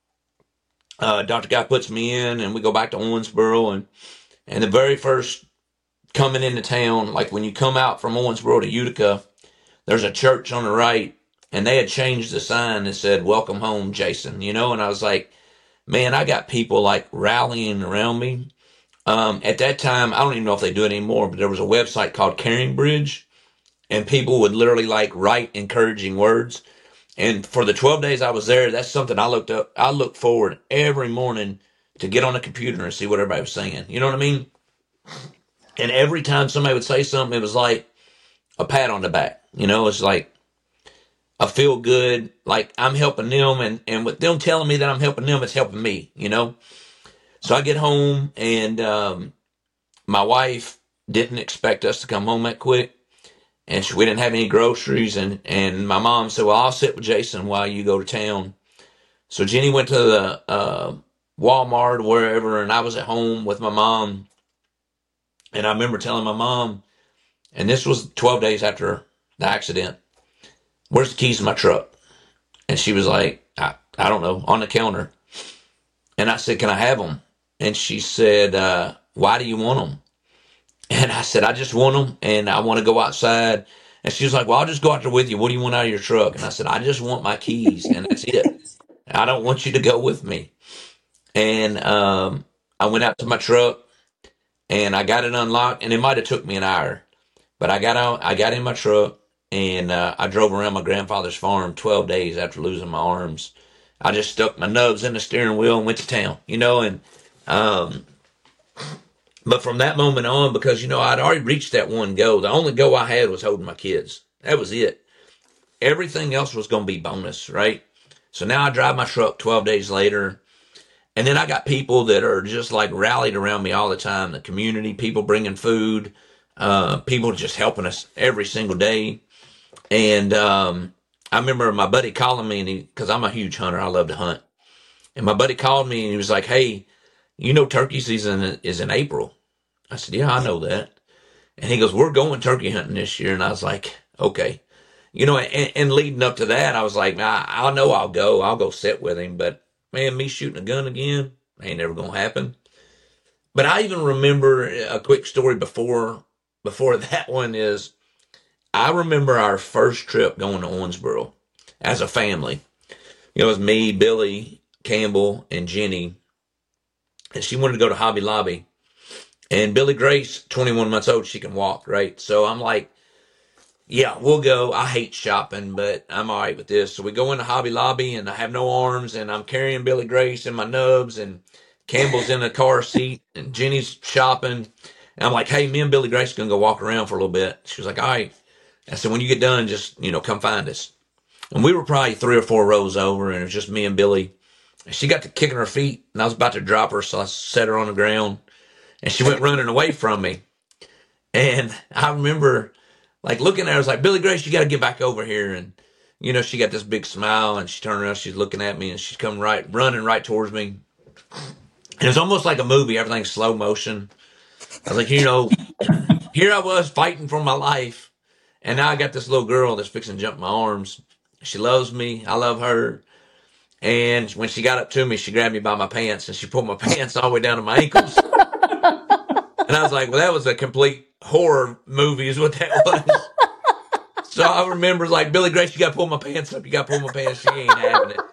Uh, Doctor Guy puts me in, and we go back to Owensboro. And, and the very first coming into town, like when you come out from Owensboro to Utica, there's a church on the right. And they had changed the sign that said, welcome home, Jason, you know? And I was like, man, I got people like rallying around me. Um, at that time, I don't even know if they do it anymore, but there was a website called Caring Bridge, and people would literally like write encouraging words. And for the twelve days I was there, that's something I looked up. I looked forward every morning to get on the computer and see what everybody was saying. You know what I mean? And every time somebody would say something, it was like a pat on the back. You know, it's like, I feel good, like I'm helping them, and, and with them telling me that I'm helping them, it's helping me, you know? So I get home, and um, my wife didn't expect us to come home that quick, and she, we didn't have any groceries, and, and my mom said, well, I'll sit with Jason while you go to town. So Jenny went to the uh, Walmart or wherever, and I was at home with my mom, and I remember telling my mom, and this was twelve days after the accident, where's the keys to my truck? And she was like, I, I don't know, on the counter. And I said, can I have them? And she said, uh, why do you want them? And I said, I just want them, and I want to go outside. And she was like, well, I'll just go out there with you. What do you want out of your truck? And I said, I just want my keys, and that's it. I don't want you to go with me. And um, I went out to my truck, and I got it unlocked, and it might have took me an hour. But I got out, I got in my truck and uh, I drove around my grandfather's farm twelve days after losing my arms. I just stuck my nubs in the steering wheel and went to town, you know, and, um, but from that moment on, because, you know, I'd already reached that one goal. The only goal I had was holding my kids. That was it. Everything else was going to be bonus, right? So now I drive my truck twelve days later. And then I got people that are just like rallied around me all the time. The community, people bringing food, uh, people just helping us every single day. And, um, I remember my buddy calling me and he, cause I'm a huge hunter. I love to hunt. And my buddy called me and he was like, "Hey, you know, turkey season is in April." I said, "Yeah, I know that." And he goes, "We're going turkey hunting this year." And I was like, "Okay." You know, and, and leading up to that, I was like, I, I know I'll go. I'll go sit with him. But man, me shooting a gun again ain't never going to happen. But I even remember a quick story before before that one is, I remember our first trip going to Owensboro as a family. You know, it was me, Billy, Campbell, and Jenny. And she wanted to go to Hobby Lobby. And Billy Grace, twenty-one months old, she can walk, right? So I'm like, yeah, we'll go. I hate shopping, but I'm all right with this. So we go into Hobby Lobby, and I have no arms, and I'm carrying Billy Grace and my nubs, and Campbell's in the car seat, and Jenny's shopping. And I'm like, "Hey, me and Billy Grace are going to go walk around for a little bit." She was like, "All right." I said, "When you get done, just, you know, come find us." And we were probably three or four rows over, and it was just me and Billy. And she got to kicking her feet, and I was about to drop her, so I set her on the ground, and she went running away from me. And I remember like looking at her, I was like, "Billy Grace, you got to get back over here." And, you know, she got this big smile and she turned around, she's looking at me and she's coming right, running right towards me. And it was almost like a movie, everything's slow motion. I was like, you know, here I was fighting for my life. And now I got this little girl that's fixing to jump in my arms. She loves me. I love her. And when she got up to me, she grabbed me by my pants and she pulled my pants all the way down to my ankles. And I was like, well, that was a complete horror movie is what that was. So I remember like, "Billy Grace, you got to pull my pants up. You got to pull my pants." She ain't having it.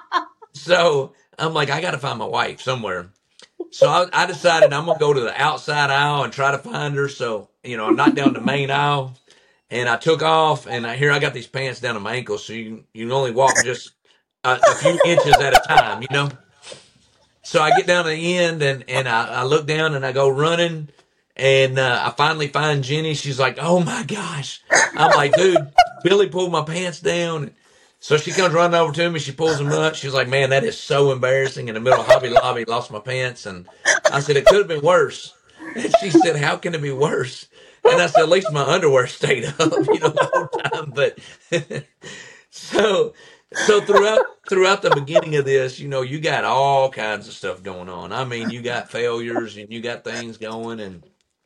So I'm like, I got to find my wife somewhere. So I, I decided I'm going to go to the outside aisle and try to find her. So, you know, I'm not down the main aisle. And I took off, and I, here I got these pants down to my ankles. So you, you can only walk just a, a few inches at a time, you know. So I get down to the end, and, and I, I look down, and I go running. And uh, I finally find Jenny. She's like, "Oh, my gosh." I'm like, "Dude, Billy pulled my pants down." So she comes running over to me. She pulls them up. She's like, "Man, that is so embarrassing." In the middle of Hobby Lobby, lost my pants. And I said, "It could have been worse." And she said, "How can it be worse?" And I said, "At least my underwear stayed up, you know, the whole time." But so, so throughout throughout the beginning of this, you know, you got all kinds of stuff going on. I mean, you got failures and you got things going, and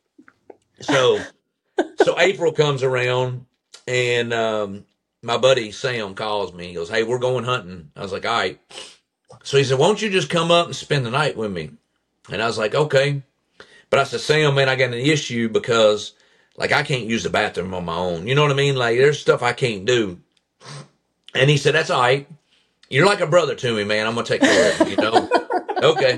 so so April comes around, and um, my buddy Sam calls me. He goes, "Hey, we're going hunting." I was like, "All right." So he said, "Won't you just come up and spend the night with me?" And I was like, "Okay." But I said, "Sam, man, I got an issue because, like, I can't use the bathroom on my own. You know what I mean? Like, there's stuff I can't do." And he said, "That's all right. You're like a brother to me, man. I'm going to take care of you, you know?" Okay.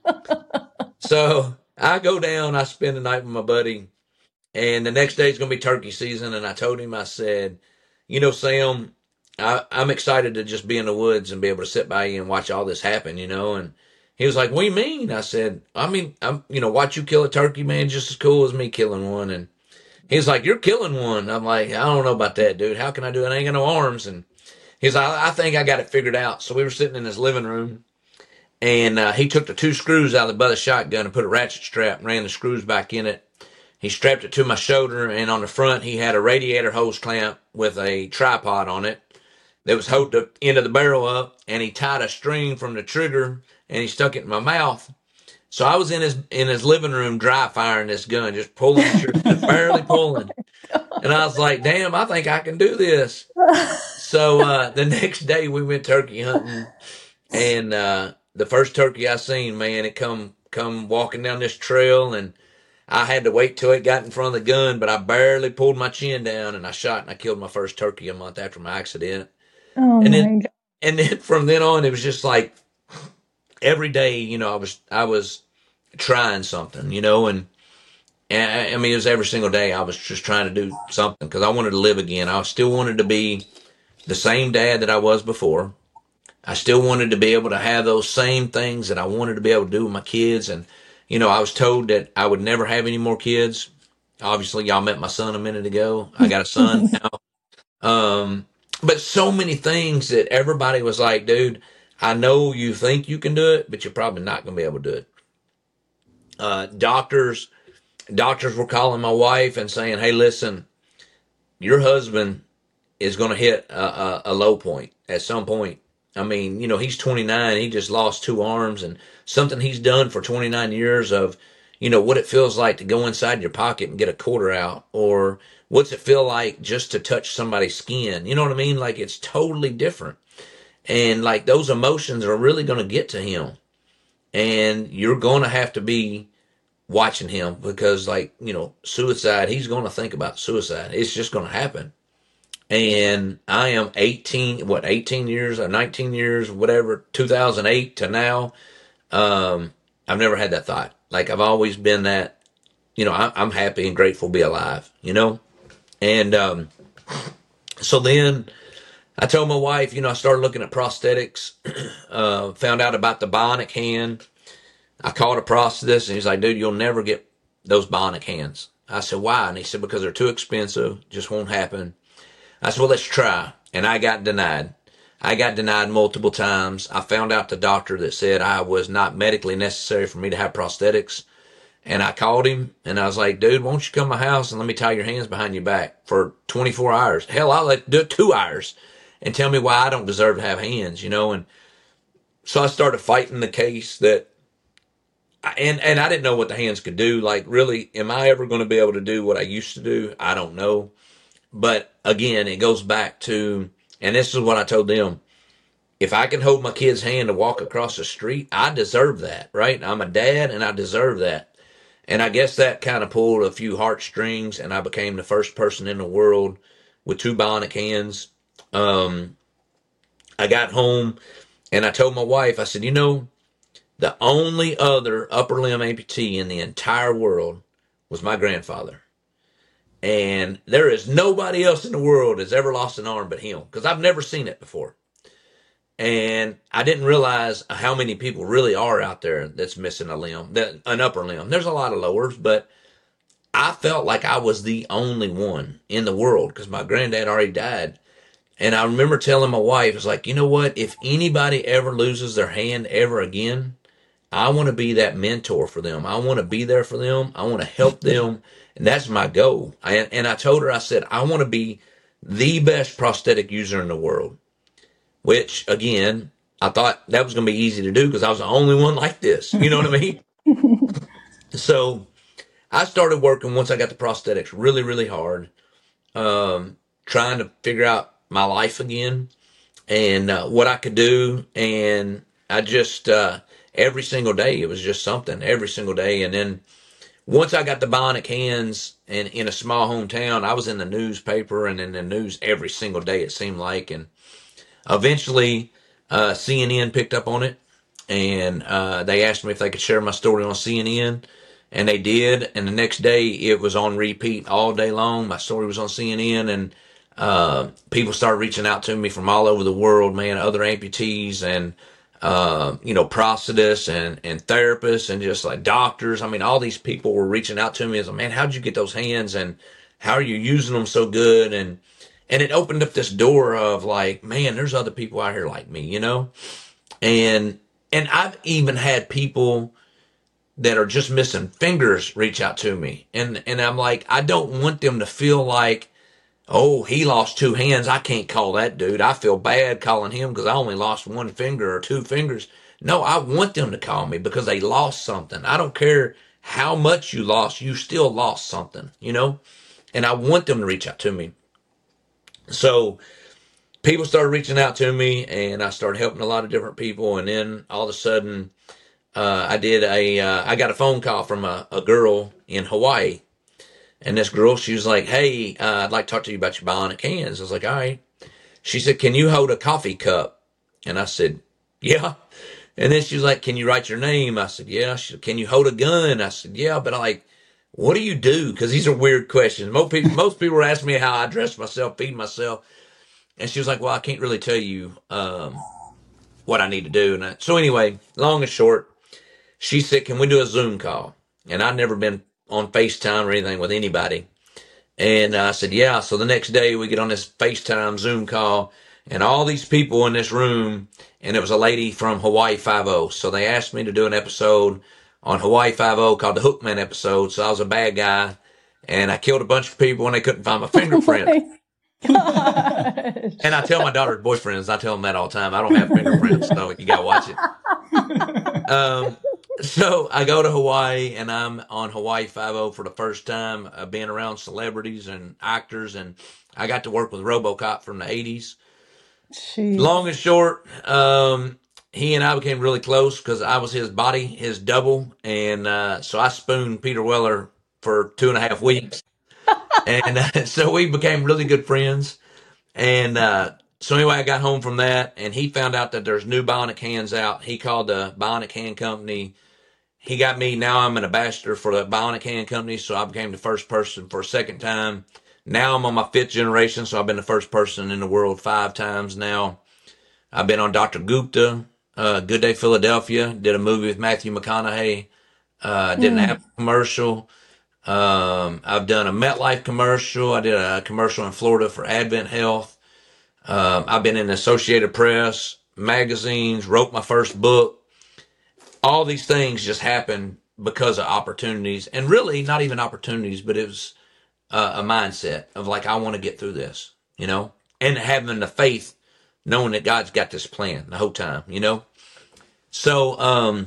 So I go down, I spend the night with my buddy. And the next day is going to be turkey season. And I told him, I said, "You know, Sam, I, I'm excited to just be in the woods and be able to sit by you and watch all this happen, you know?" And he was like, "What do you mean?" I said, I mean, I'm, you know, watch you kill a turkey, man, just as cool as me killing one. And he's like, "You're killing one." I'm like, "I don't know about that, dude. How can I do it? I ain't got no arms." And he's like, "I think I got it figured out." So we were sitting in his living room, and uh, he took the two screws out of the butt of the shotgun and put a ratchet strap and ran the screws back in it. He strapped it to my shoulder, and on the front, he had a radiator hose clamp with a tripod on it that was hooked the end of the barrel up, and he tied a string from the trigger, and he stuck it in my mouth. So I was in his in his living room dry firing this gun, just pulling the trigger, barely pulling. And I was like, "Damn, I think I can do this." So uh, the next day, we went turkey hunting, and uh, the first turkey I seen, man, it come come walking down this trail, and I had to wait till it got in front of the gun, but I barely pulled my chin down, and I shot and I killed my first turkey a month after my accident. Oh And my then, God. and then from then on, it was just like every day, you know, I was, I was trying something, you know, and, And I mean, it was every single day I was just trying to do something because I wanted to live again. I still wanted to be the same dad that I was before. I still wanted to be able to have those same things that I wanted to be able to do with my kids. And, you know, I was told that I would never have any more kids. Obviously, y'all met my son a minute ago. I got a son now. Um, but so many things that everybody was like, dude, I know you think you can do it, but you're probably not going to be able to do it. Uh, doctors, doctors were calling my wife and saying, hey, listen, your husband is going to hit a, a, a low point at some point. I mean, you know, he's twenty-nine. He just lost two arms, and something he's done for twenty-nine years of, you know, what it feels like to go inside your pocket and get a quarter out, or what's it feel like just to touch somebody's skin? You know what I mean? Like, it's totally different. And like, those emotions are really going to get to him, and you're going to have to be watching him because, like, you know, suicide, he's going to think about suicide. It's just going to happen. And I am eighteen, what, eighteen years or nineteen years, whatever, two thousand eight to now. Um, I've never had that thought. Like, I've always been that, you know, I, I'm happy and grateful to be alive, you know? And, um, so then I told my wife, you know, I started looking at prosthetics, uh, found out about the bionic hand. I called a prosthetist and he's like, dude, you'll never get those bionic hands. I said, why? And he said, because they're too expensive, just won't happen. I said, well, let's try. And I got denied. I got denied multiple times. I found out the doctor that said I was not medically necessary for me to have prosthetics. And I called him and I was like, dude, won't you come to my house and let me tie your hands behind your back for twenty-four hours? Hell, I'll let do it two hours and tell me why I don't deserve to have hands, you know? And so I started fighting the case that, and, and I didn't know what the hands could do. Like, really, am I ever going to be able to do what I used to do? I don't know. But again, it goes back to, and this is what I told them, if I can hold my kid's hand to walk across the street, I deserve that, right? I'm a dad and I deserve that. And I guess that kind of pulled a few heartstrings, and I became the first person in the world with two bionic hands. Um, I got home and I told my wife, I said, you know, the only other upper limb amputee in the entire world was my grandfather. And there is nobody else in the world that's ever lost an arm but him, because I've never seen it before. And I didn't realize how many people really are out there that's missing a limb, that an upper limb. There's a lot of lowers, but I felt like I was the only one in the world because my granddad already died. And I remember telling my wife, it's like, you know what? If anybody ever loses their hand ever again, I want to be that mentor for them. I want to be there for them. I want to help them. And that's my goal. I, and I told her, I said, I want to be the best prosthetic user in the world, which, again, I thought that was going to be easy to do because I was the only one like this. You know what I mean? So I started working once I got the prosthetics really, really hard, um, trying to figure out my life again and uh, what I could do. And I just, uh, every single day, it was just something every single day. And then once I got the bionic hands and in a small hometown, I was in the newspaper and in the news every single day, it seemed like. And eventually, uh, C N N picked up on it, and uh, they asked me if they could share my story on C N N, and they did. And the next day, it was on repeat all day long. My story was on C N N, and uh, people started reaching out to me from all over the world, man, other amputees and Uh, you know, prosthetists and, and therapists and just like doctors. I mean, all these people were reaching out to me as, man, how'd you get those hands and how are you using them so good? And, and it opened up this door of like, man, there's other people out here like me, you know? And, and I've even had people that are just missing fingers reach out to me. And, and I'm like, I don't want them to feel like, oh, he lost two hands. I can't call that dude. I feel bad calling him because I only lost one finger or two fingers. No, I want them to call me because they lost something. I don't care how much you lost. You still lost something, you know? And I want them to reach out to me. So people started reaching out to me and I started helping a lot of different people. And then all of a sudden, uh, I did a, uh, I got a phone call from a, a girl in Hawaii. And this girl, she was like, hey, uh, I'd like to talk to you about your bionic hands. I was like, all right. She said, can you hold a coffee cup? And I said, yeah. And then she was like, can you write your name? I said, yeah. She said, can you hold a gun? I said, yeah. But I like, what do you do? Because these are weird questions. Most people, most people were asking me how I dress myself, feed myself. And she was like, well, I can't really tell you um, what I need to do. And I, so anyway, long and short, she said, can we do a Zoom call? And I'd never been on FaceTime or anything with anybody. And I said, yeah. So the next day we get on this FaceTime Zoom call and all these people in this room. And it was a lady from Hawaii Five-O. So they asked me to do an episode on Hawaii Five-O called the Hookman episode. So I was a bad guy and I killed a bunch of people and they couldn't find my fingerprint. Gosh. And I tell my daughter's boyfriends, I tell them that all the time. I don't have fingerprints, so you got to watch it. Um, so I go to Hawaii and I'm on Hawaii Five-O for the first time, uh, being around celebrities and actors. And I got to work with RoboCop from the eighties. Jeez. Long and short, um, he and I became really close because I was his body, his double. And uh, so I spooned Peter Weller for two and a half weeks. And uh, so we became really good friends. And uh, so anyway, I got home from that, and he found out that there's new bionic hands out. He called the Bionic Hand Company. He got me. Now I'm an ambassador for the Bionic Hand Company, so I became the first person for a second time. Now I'm on my fifth generation, so I've been the first person in the world five times now. I've been on Doctor Gupta, uh, Good Day Philadelphia, did a movie with Matthew McConaughey, uh, did an Mm. Apple commercial. Um, I've done a MetLife commercial. I did a commercial in Florida for Advent Health. Um, I've been in the Associated Press, magazines, wrote my first book. All these things just happened because of opportunities, and really not even opportunities, but it was uh, a mindset of like, I want to get through this, you know, and having the faith, knowing that God's got this plan the whole time, you know? So, um,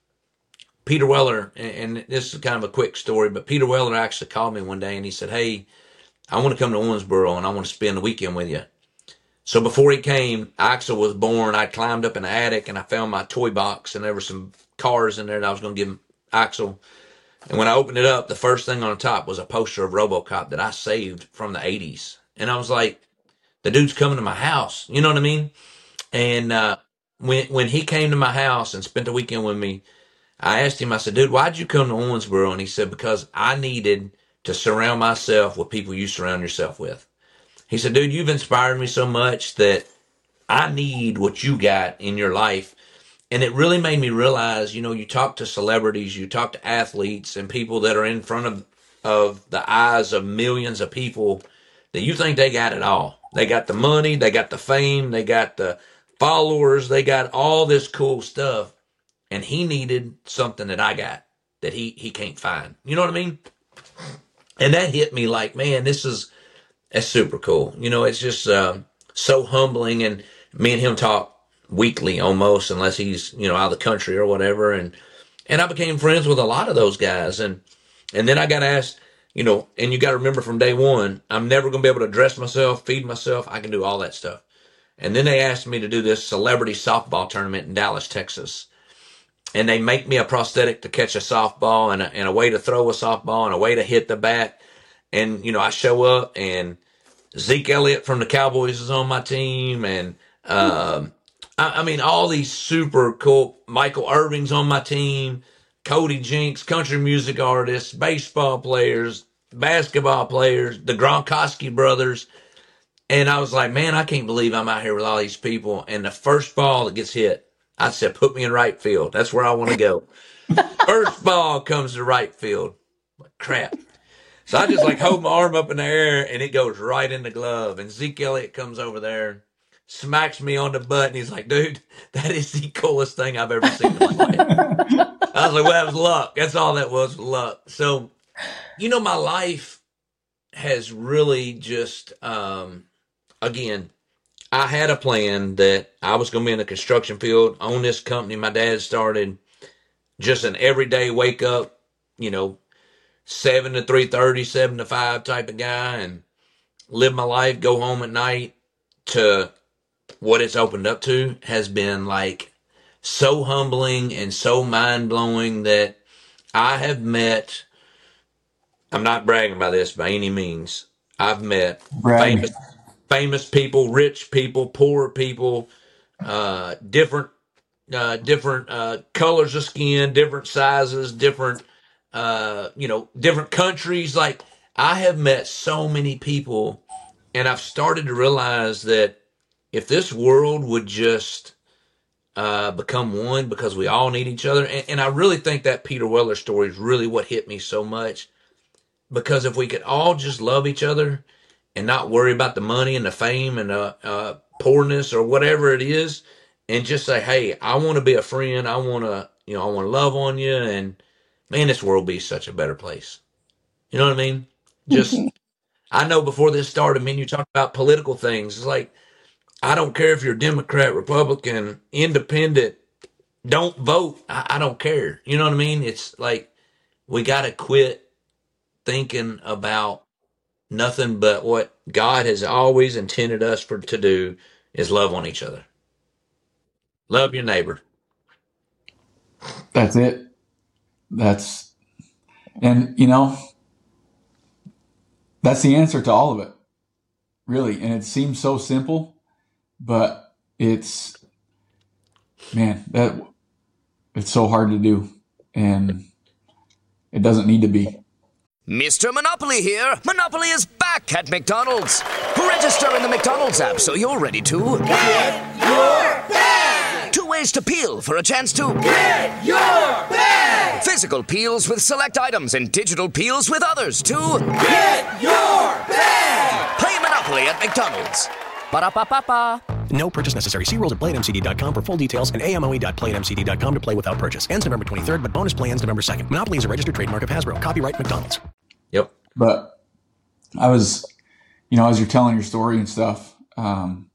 Peter Weller, and this is kind of a quick story, but Peter Weller actually called me one day and he said, hey, I want to come to Owensboro and I want to spend the weekend with you. So before he came, Axel was born. I climbed up in the attic and I found my toy box and there were some cars in there that I was going to give Axel. And when I opened it up, the first thing on the top was a poster of RoboCop that I saved from the eighties. And I was like, the dude's coming to my house. You know what I mean? And uh, when when he came to my house and spent the weekend with me, I asked him, I said, dude, why'd you come to Owensboro? And he said, because I needed to surround myself with people you surround yourself with. He said, dude, you've inspired me so much that I need what you got in your life. And it really made me realize, you know, you talk to celebrities, you talk to athletes and people that are in front of, of the eyes of millions of people that you think they got it all. They got the money, they got the fame, they got the followers, they got all this cool stuff. And he needed something that I got that he, he can't find. You know what I mean? And that hit me like, man, this is, that's super cool. You know, it's just um, so humbling. And me and him talk weekly almost, unless he's, you know, out of the country or whatever. And, and I became friends with a lot of those guys. And, and then I got asked, you know, and you got to remember from day one, I'm never going to be able to dress myself, feed myself. I can do all that stuff. And then they asked me to do this celebrity softball tournament in Dallas, Texas. And they make me a prosthetic to catch a softball and a, and a way to throw a softball and a way to hit the bat. And, you know, I show up and Zeke Elliott from the Cowboys is on my team. And, um, I, I mean, all these super cool, Michael Irving's on my team, Cody Jinks, country music artists, baseball players, basketball players, the Gronkowski brothers. And I was like, man, I can't believe I'm out here with all these people. And the first ball that gets hit, I said, put me in right field. That's where I want to go. First ball comes to right field. Like, crap. So I just like hold my arm up in the air and it goes right in the glove. And Zeke Elliott comes over there, smacks me on the butt, and he's like, dude, that is the coolest thing I've ever seen in my life. I was like, well, that was luck. That's all that was, luck. So, you know, my life has really just, um, again, I had a plan that I was going to be in the construction field, own this company my dad started, just an everyday wake up, you know, seven to three thirty, seven to five type of guy, and live my life, go home at night. To what it's opened up to has been like so humbling and so mind blowing that I have met, I'm not bragging about this by any means, I've met Brag. famous famous people, rich people, poor people, uh, different, uh, different, uh, colors of skin, different sizes, different, uh, you know, different countries. Like, I have met so many people, and I've started to realize that if this world would just uh, become one, because we all need each other. And, and I really think that Peter Weller story is really what hit me so much, because if we could all just love each other and not worry about the money and the fame and the uh, poorness or whatever it is, and just say, hey, I want to be a friend. I want to, you know, I want to love on you. And man, this world will be such a better place. You know what I mean? Just, I know before this started, I mean, you talk about political things. It's like, I don't care if you're Democrat, Republican, independent, don't vote. I, I don't care. You know what I mean? It's like, we got to quit thinking about nothing but what God has always intended us for to do is love on each other. Love your neighbor. That's it. That's, and you know, that's the answer to all of it, really. And it seems so simple, but it's, man, that it's so hard to do, and it doesn't need to be. Mister Monopoly here. Monopoly is back at McDonald's. Register in the McDonald's app so you're ready to get your bag. Two ways to peel for a chance to get your bag. Physical peels with select items and digital peels with others to get your bag. Play Monopoly at McDonald's. Ba-da-ba-ba-ba. No purchase necessary. See rules at play at m c d dot com for full details and a m o e dot play at m c d dot com to play without purchase. Ends November twenty-third, but bonus play ends November second. Monopoly is a registered trademark of Hasbro. Copyright McDonald's. Yep. But I was, you know, as you're telling your story and stuff, um,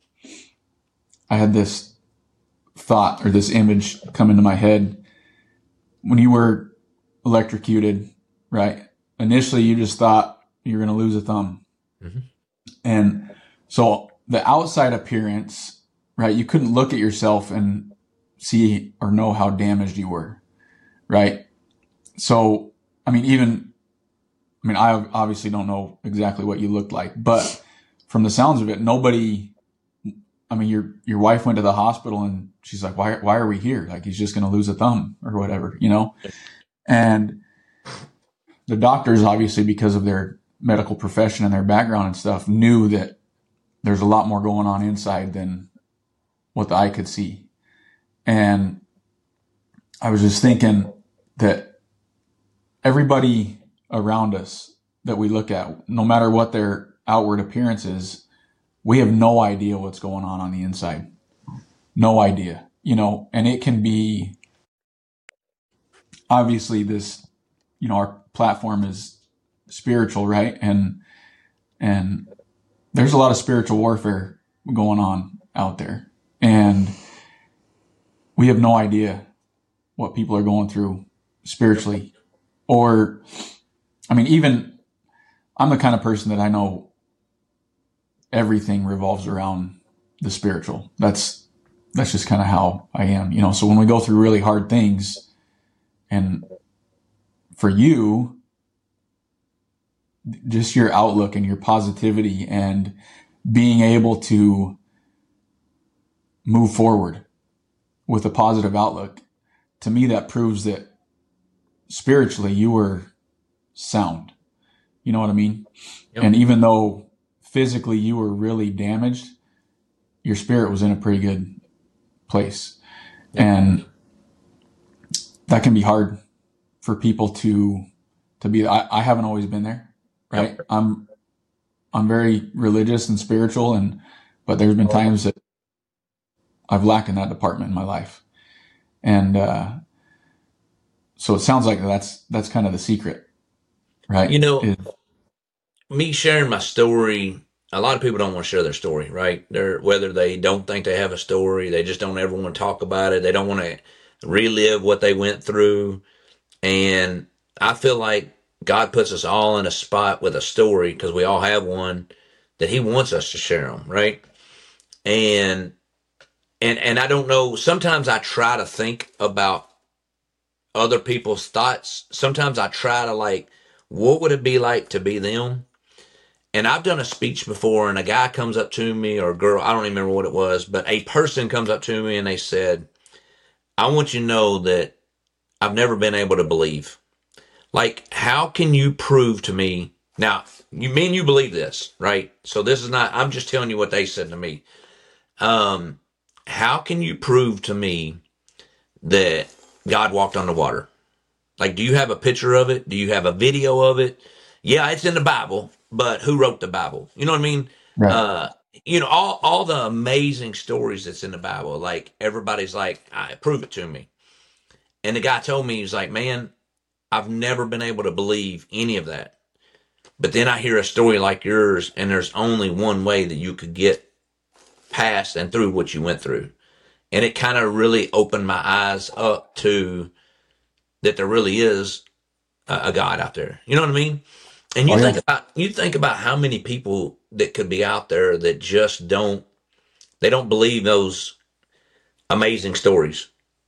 I had this thought or this image come into my head. When you were electrocuted, right? Initially, you just thought you were going to lose a thumb. Mm-hmm. And so the outside appearance, right? You couldn't look at yourself and see or know how damaged you were, right? So, I mean, even, I mean, I obviously don't know exactly what you looked like, but from the sounds of it, nobody, I mean, your, your wife went to the hospital and she's like, why, why are we here? Like, he's just going to lose a thumb or whatever, you know? And the doctors, obviously, because of their medical profession and their background and stuff, knew that there's a lot more going on inside than what the eye could see. And I was just thinking that everybody around us that we look at, no matter what their outward appearance is, we have no idea what's going on on the inside. No idea, you know, and it can be, obviously this, you know, our platform is spiritual, right? And, and there's a lot of spiritual warfare going on out there, and we have no idea what people are going through spiritually. Or, I mean, even I'm the kind of person that I know everything revolves around the spiritual. That's, that's just kind of how I am, you know? So when we go through really hard things, and for you, just your outlook and your positivity and being able to move forward with a positive outlook, to me, that proves that spiritually you were sound. You know what I mean? Yep. And even though physically you were really damaged, your spirit was in a pretty good place. Yep. And that can be hard for people to, to be, I, I haven't always been there. Right. Yep. I'm, I'm very religious and spiritual, and, but there's been times that I've lacked in that department in my life. And, uh, so it sounds like that's, that's kind of the secret, right? You know, Is, me sharing my story, a lot of people don't want to share their story, right? They're, whether they don't think they have a story, they just don't ever want to talk about it. They don't want to relive what they went through. And I feel like God puts us all in a spot with a story, because we all have one that he wants us to share them, right? And, and, and I don't know, sometimes I try to think about other people's thoughts. Sometimes I try to, like, what would it be like to be them? And I've done a speech before, and a guy comes up to me, or a girl, I don't even remember what it was, but a person comes up to me and they said, I want you to know that I've never been able to believe. Like, how can you prove to me now? You mean you believe this, right? So this is not. I'm just telling you what they said to me. Um, how can you prove to me that God walked on the water? Like, do you have a picture of it? Do you have a video of it? Yeah, it's in the Bible, but who wrote the Bible? You know what I mean? Right. Uh, you know, all, all the amazing stories that's in the Bible, like everybody's like, I, prove it to me. And the guy told me, he's like, man, I've never been able to believe any of that. But then I hear a story like yours, and there's only one way that you could get past and through what you went through. And it kind of really opened my eyes up to that there really is a, a God out there. You know what I mean? And you Oh, yeah. think about, you think about how many people that could be out there that just don't, they don't believe those amazing stories.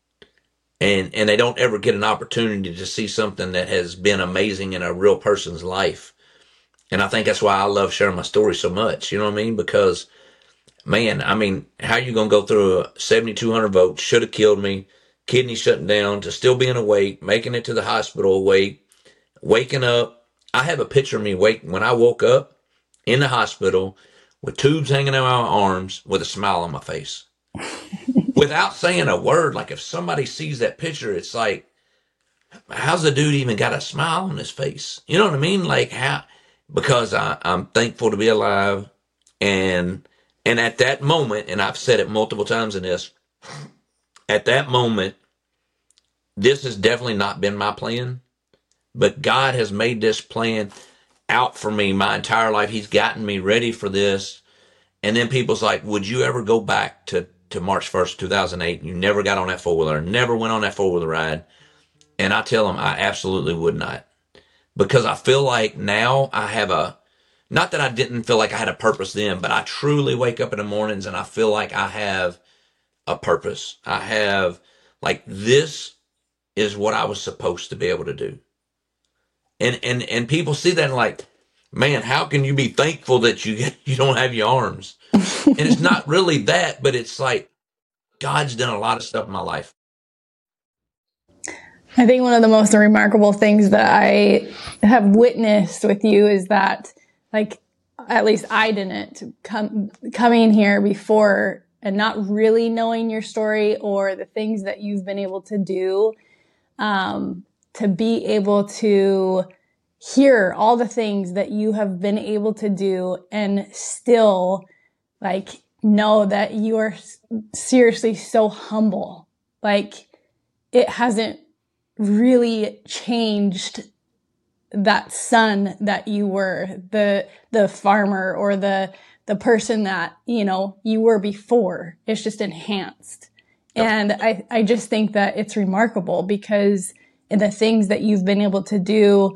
And, and they don't ever get an opportunity to see something that has been amazing in a real person's life. And I think that's why I love sharing my story so much. You know what I mean? Because, man, I mean, how you going to go through a seventy-two hundred volts, should have killed me, kidney shutting down, to still being awake, making it to the hospital awake, waking up. I have a picture of me wake when I woke up in the hospital with tubes hanging out of my arms with a smile on my face. Without saying a word. Like, if somebody sees that picture, it's like, how's the dude even got a smile on his face? You know what I mean? Like, how? Because I, I'm thankful to be alive. And and at that moment, and I've said it multiple times in this, at that moment, this has definitely not been my plan. But God has made this plan out for me my entire life. He's gotten me ready for this. And then people's like, would you ever go back to, to March first, two thousand eight? You never got on that four-wheeler, never went on that four-wheeler ride. And I tell them I absolutely would not. Because I feel like now I have a, not that I didn't feel like I had a purpose then, but I truly wake up in the mornings and I feel like I have a purpose. I have, like, this is what I was supposed to be able to do. And, and, and people see that and like, man, how can you be thankful that you, you don't have your arms? And it's not really that, but it's like, God's done a lot of stuff in my life. I think one of the most remarkable things that I have witnessed with you is that, like, at least I didn't come coming here before and not really knowing your story or the things that you've been able to do, um, to be able to hear all the things that you have been able to do and still, like, know that you are seriously so humble. Like, it hasn't really changed that son that you were, the the farmer or the the person that, you know, you were before. It's just enhanced. Yep. And I, I just think that it's remarkable because in the things that you've been able to do,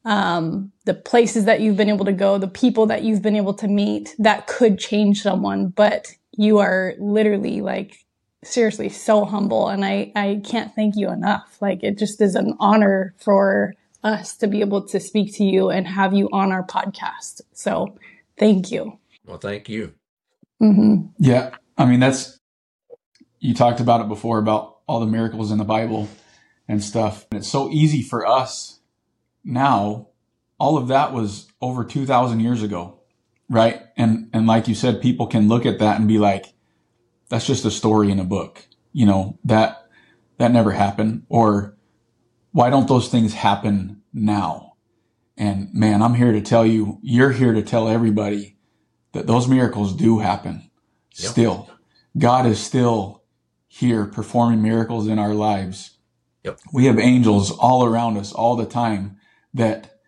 um, the places that you've been able to go, the people that you've been able to meet, that could change someone, but you are literally, like, seriously so humble, and I, I can't thank you enough. Like, it just is an honor for us to be able to speak to you and have you on our podcast. So thank you. Well, thank you. Mm-hmm. Yeah. I mean, that's, you talked about it before about all the miracles in the Bible and stuff. And it's so easy for us now. All of that was over two thousand years ago. Right. And, and like you said, people can look at that and be like, that's just a story in a book. You know, that, that never happened. Or why don't those things happen now? And man, I'm here to tell you, you're here to tell everybody that those miracles do happen. Yep. Still. God is still here performing miracles in our lives. Yep. We have angels all around us all the time that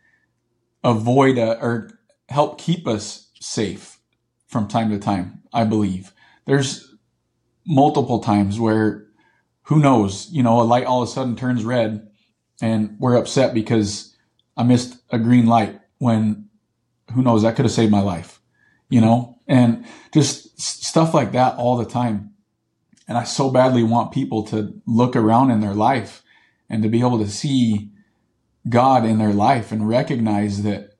avoid uh, or help keep us safe from time to time, I believe. There's multiple times where, who knows, you know, a light all of a sudden turns red and we're upset because I missed a green light when, who knows, that could have saved my life, you know, and just stuff like that all the time. And I so badly want people to look around in their life and to be able to see God in their life and recognize that,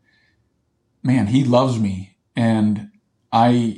man, he loves me. And I,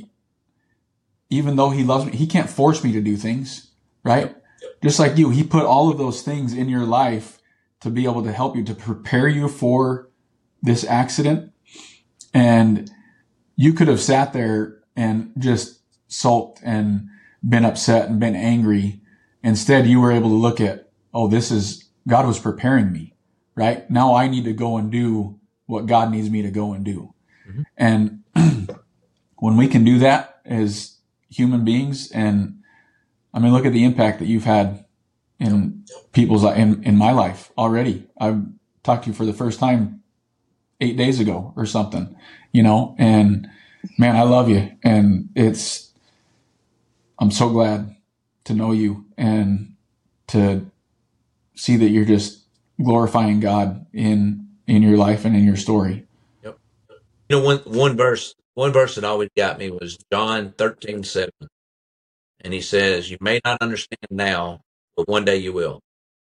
even though he loves me, he can't force me to do things, right? Just like you, he put all of those things in your life to be able to help you, to prepare you for this accident. And you could have sat there and just sulked and been upset and been angry. Instead, you were able to look at, oh, this is, God was preparing me, right? Now I need to go and do what God needs me to go and do. Mm-hmm. And when we can do that as human beings, and I mean, look at the impact that you've had in people's, in, in my life already. I've talked to you for the first time eight days ago or something, you know, and man, I love you. And it's, I'm so glad to know you and to see that you're just glorifying God in, in your life and in your story. Yep. You know, one, one verse, one verse that always got me was John thirteen seven. And he says, you may not understand now, but one day you will.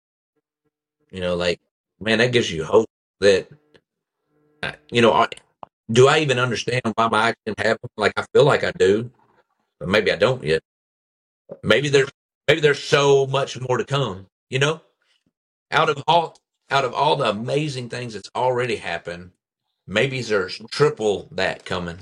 You know, like, man, that gives you hope that, you know, do I even understand why my accident happened? Like, I feel like I do, but maybe I don't yet. Maybe there's, maybe there's so much more to come, you know, out of all, out of all the amazing things that's already happened, maybe there's triple that coming.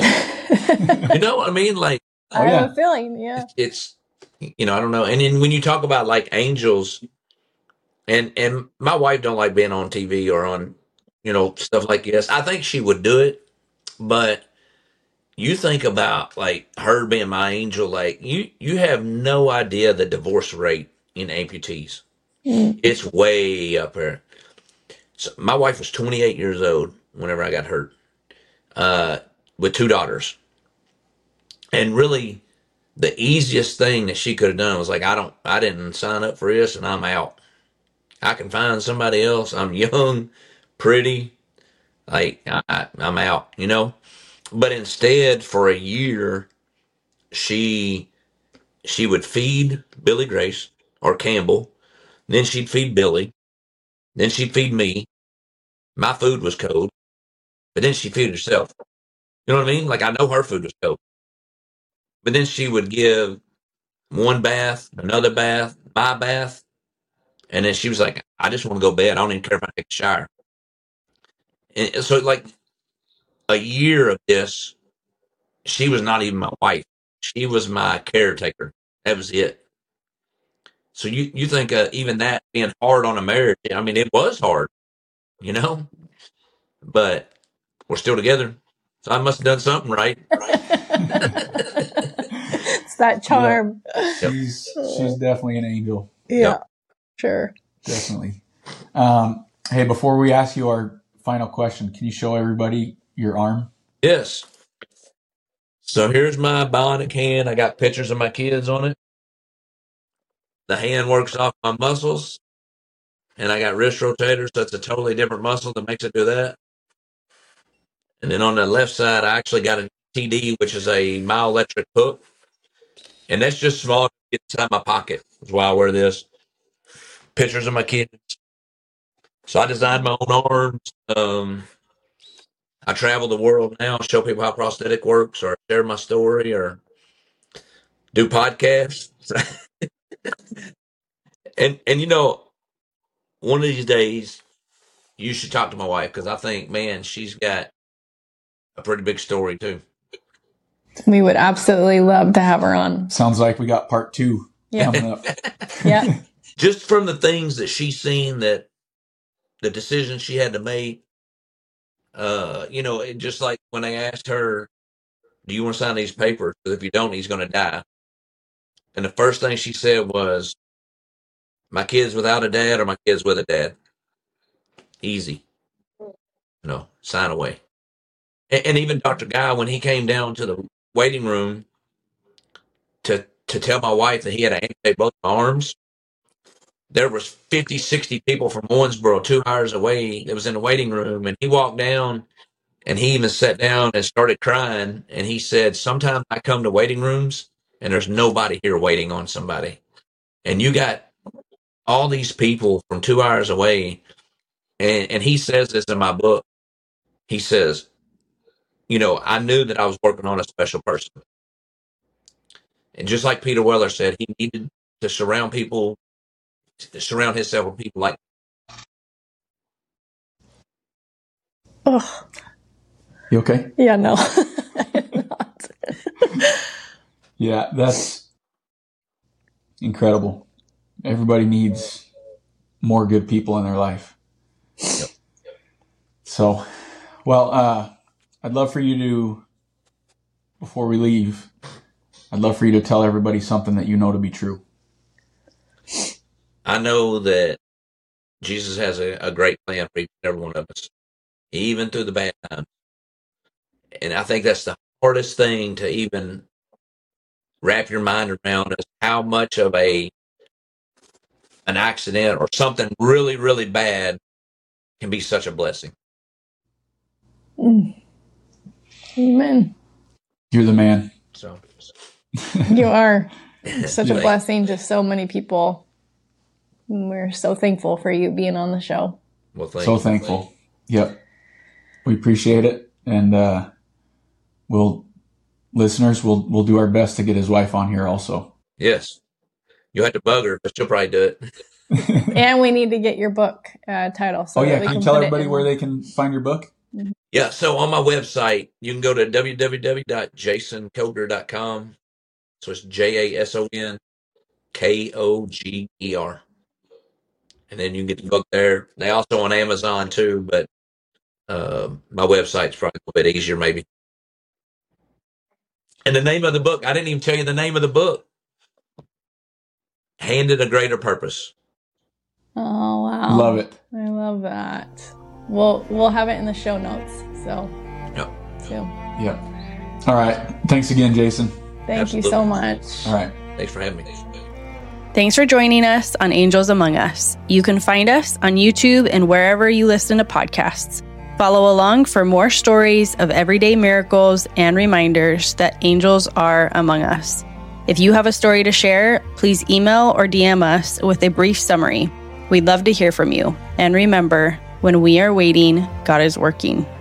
You know what I mean? Like, I oh, yeah. have a feeling, yeah. It's, you know, I don't know. And then when you talk about like angels, and and my wife don't like being on T V or on, you know, stuff like this. I think she would do it, but you think about like her being my angel, like you you have no idea the divorce rate in amputees. Mm. It's way up there. So my wife was twenty-eight years old whenever I got hurt, uh, with two daughters, and really, the easiest thing that she could have done was like, I don't, I didn't sign up for this, and I'm out. I can find somebody else. I'm young, pretty, like I, I, I'm out, you know. But instead, for a year, she she would feed Billy Grace or Campbell, then she'd feed Billy, then she'd feed me. My food was cold, but then she'd feed herself. You know what I mean? Like I know her food was cold, but then she would give one bath, another bath, my bath. And then she was like, I just want to go to bed. I don't even care if I take a shower. And so like a year of this, she was not even my wife. She was my caretaker. That was it. So you, you think uh, even that being hard on a marriage, I mean, it was hard, you know, but we're still together. So I must have done something right. It's that charm. Yeah. She's, she's definitely an angel. Yeah. Yep. Sure. Definitely. Um, hey, before we ask you our final question, can you show everybody your arm? Yes. So here's my bionic hand. I got pictures of my kids on it. The hand works off my muscles, and I got wrist rotators. So it's a totally different muscle that makes it do that. And then on the left side, I actually got a T D, which is a myoelectric hook. And that's just small to get inside my pocket. That's why I wear this. Pictures of my kids. So I designed my own arms. Um, I travel the world now, show people how prosthetic works, or share my story, or do podcasts. and and you know, one of these days, you should talk to my wife because I think, man, she's got a pretty big story too. We would absolutely love to have her on. Sounds like we got part two yeah. coming up. Yeah. Just from the things that she's seen, that the decisions she had to make, uh, you know, it just like when they asked her, do you want to sign these papers? Because if you don't, he's going to die. And the first thing she said was, my kids without a dad or my kids with a dad? Easy. No, sign away. And, and even Doctor Guy, when he came down to the waiting room to, to tell my wife that he had to amputate both my arms, there was fifty, sixty people from Owensboro, two hours away, that was in the waiting room. And he walked down and he even sat down and started crying. And he said, sometimes I come to waiting rooms and there's nobody here waiting on somebody. And you got all these people from two hours away. And, and he says this in my book. He says, you know, I knew that I was working on a special person. And just like Peter Weller said, he needed to surround people, to surround himself with people like Oh, You okay? yeah, no. I'm not. Yeah, that's incredible. Everybody needs more good people in their life. Yep. So, well, uh, I'd love for you to, before we leave, I'd love for you to tell everybody something that you know to be true. I know that Jesus has a, a great plan for each and every one of us, even through the bad times. And I think that's the hardest thing to even wrap your mind around, is how much of a an accident or something really, really bad can be such a blessing. Mm. Amen. You're the man. So You are such a Yeah. blessing to so many people. We're so thankful for you being on the show. well, thank So you. thankful. Yep. We appreciate it. And uh, we'll, listeners, we'll, we'll do our best to get his wife on here also. Yes. You had to bug her, but she'll probably do it. And we need to get your book uh, title. So Oh, yeah. that we Can you can tell put it everybody in- where they can find your book? Yeah, so on my website, you can go to w w w dot jason koger dot com. So it's J A S O N K O G E R. And then you can get the book there. They also on Amazon too, but uh, my website's probably a little bit easier maybe. And the name of the book, I didn't even tell you the name of the book. Handed a Greater Purpose. Oh, wow. Love it. I love that. We'll, we'll have it in the show notes. So, Yep. so Yep. All right. Thanks again, Jason. thank you Absolutely. so much. All right. Thanks for having me. Thanks for joining us on Angels Among Us. You can find us on YouTube and wherever you listen to podcasts. Follow along for more stories of everyday miracles and reminders that angels are among us. If you have a story to share, please email or D M us with a brief summary. We'd love to hear from you. And remember, when we are waiting, God is working.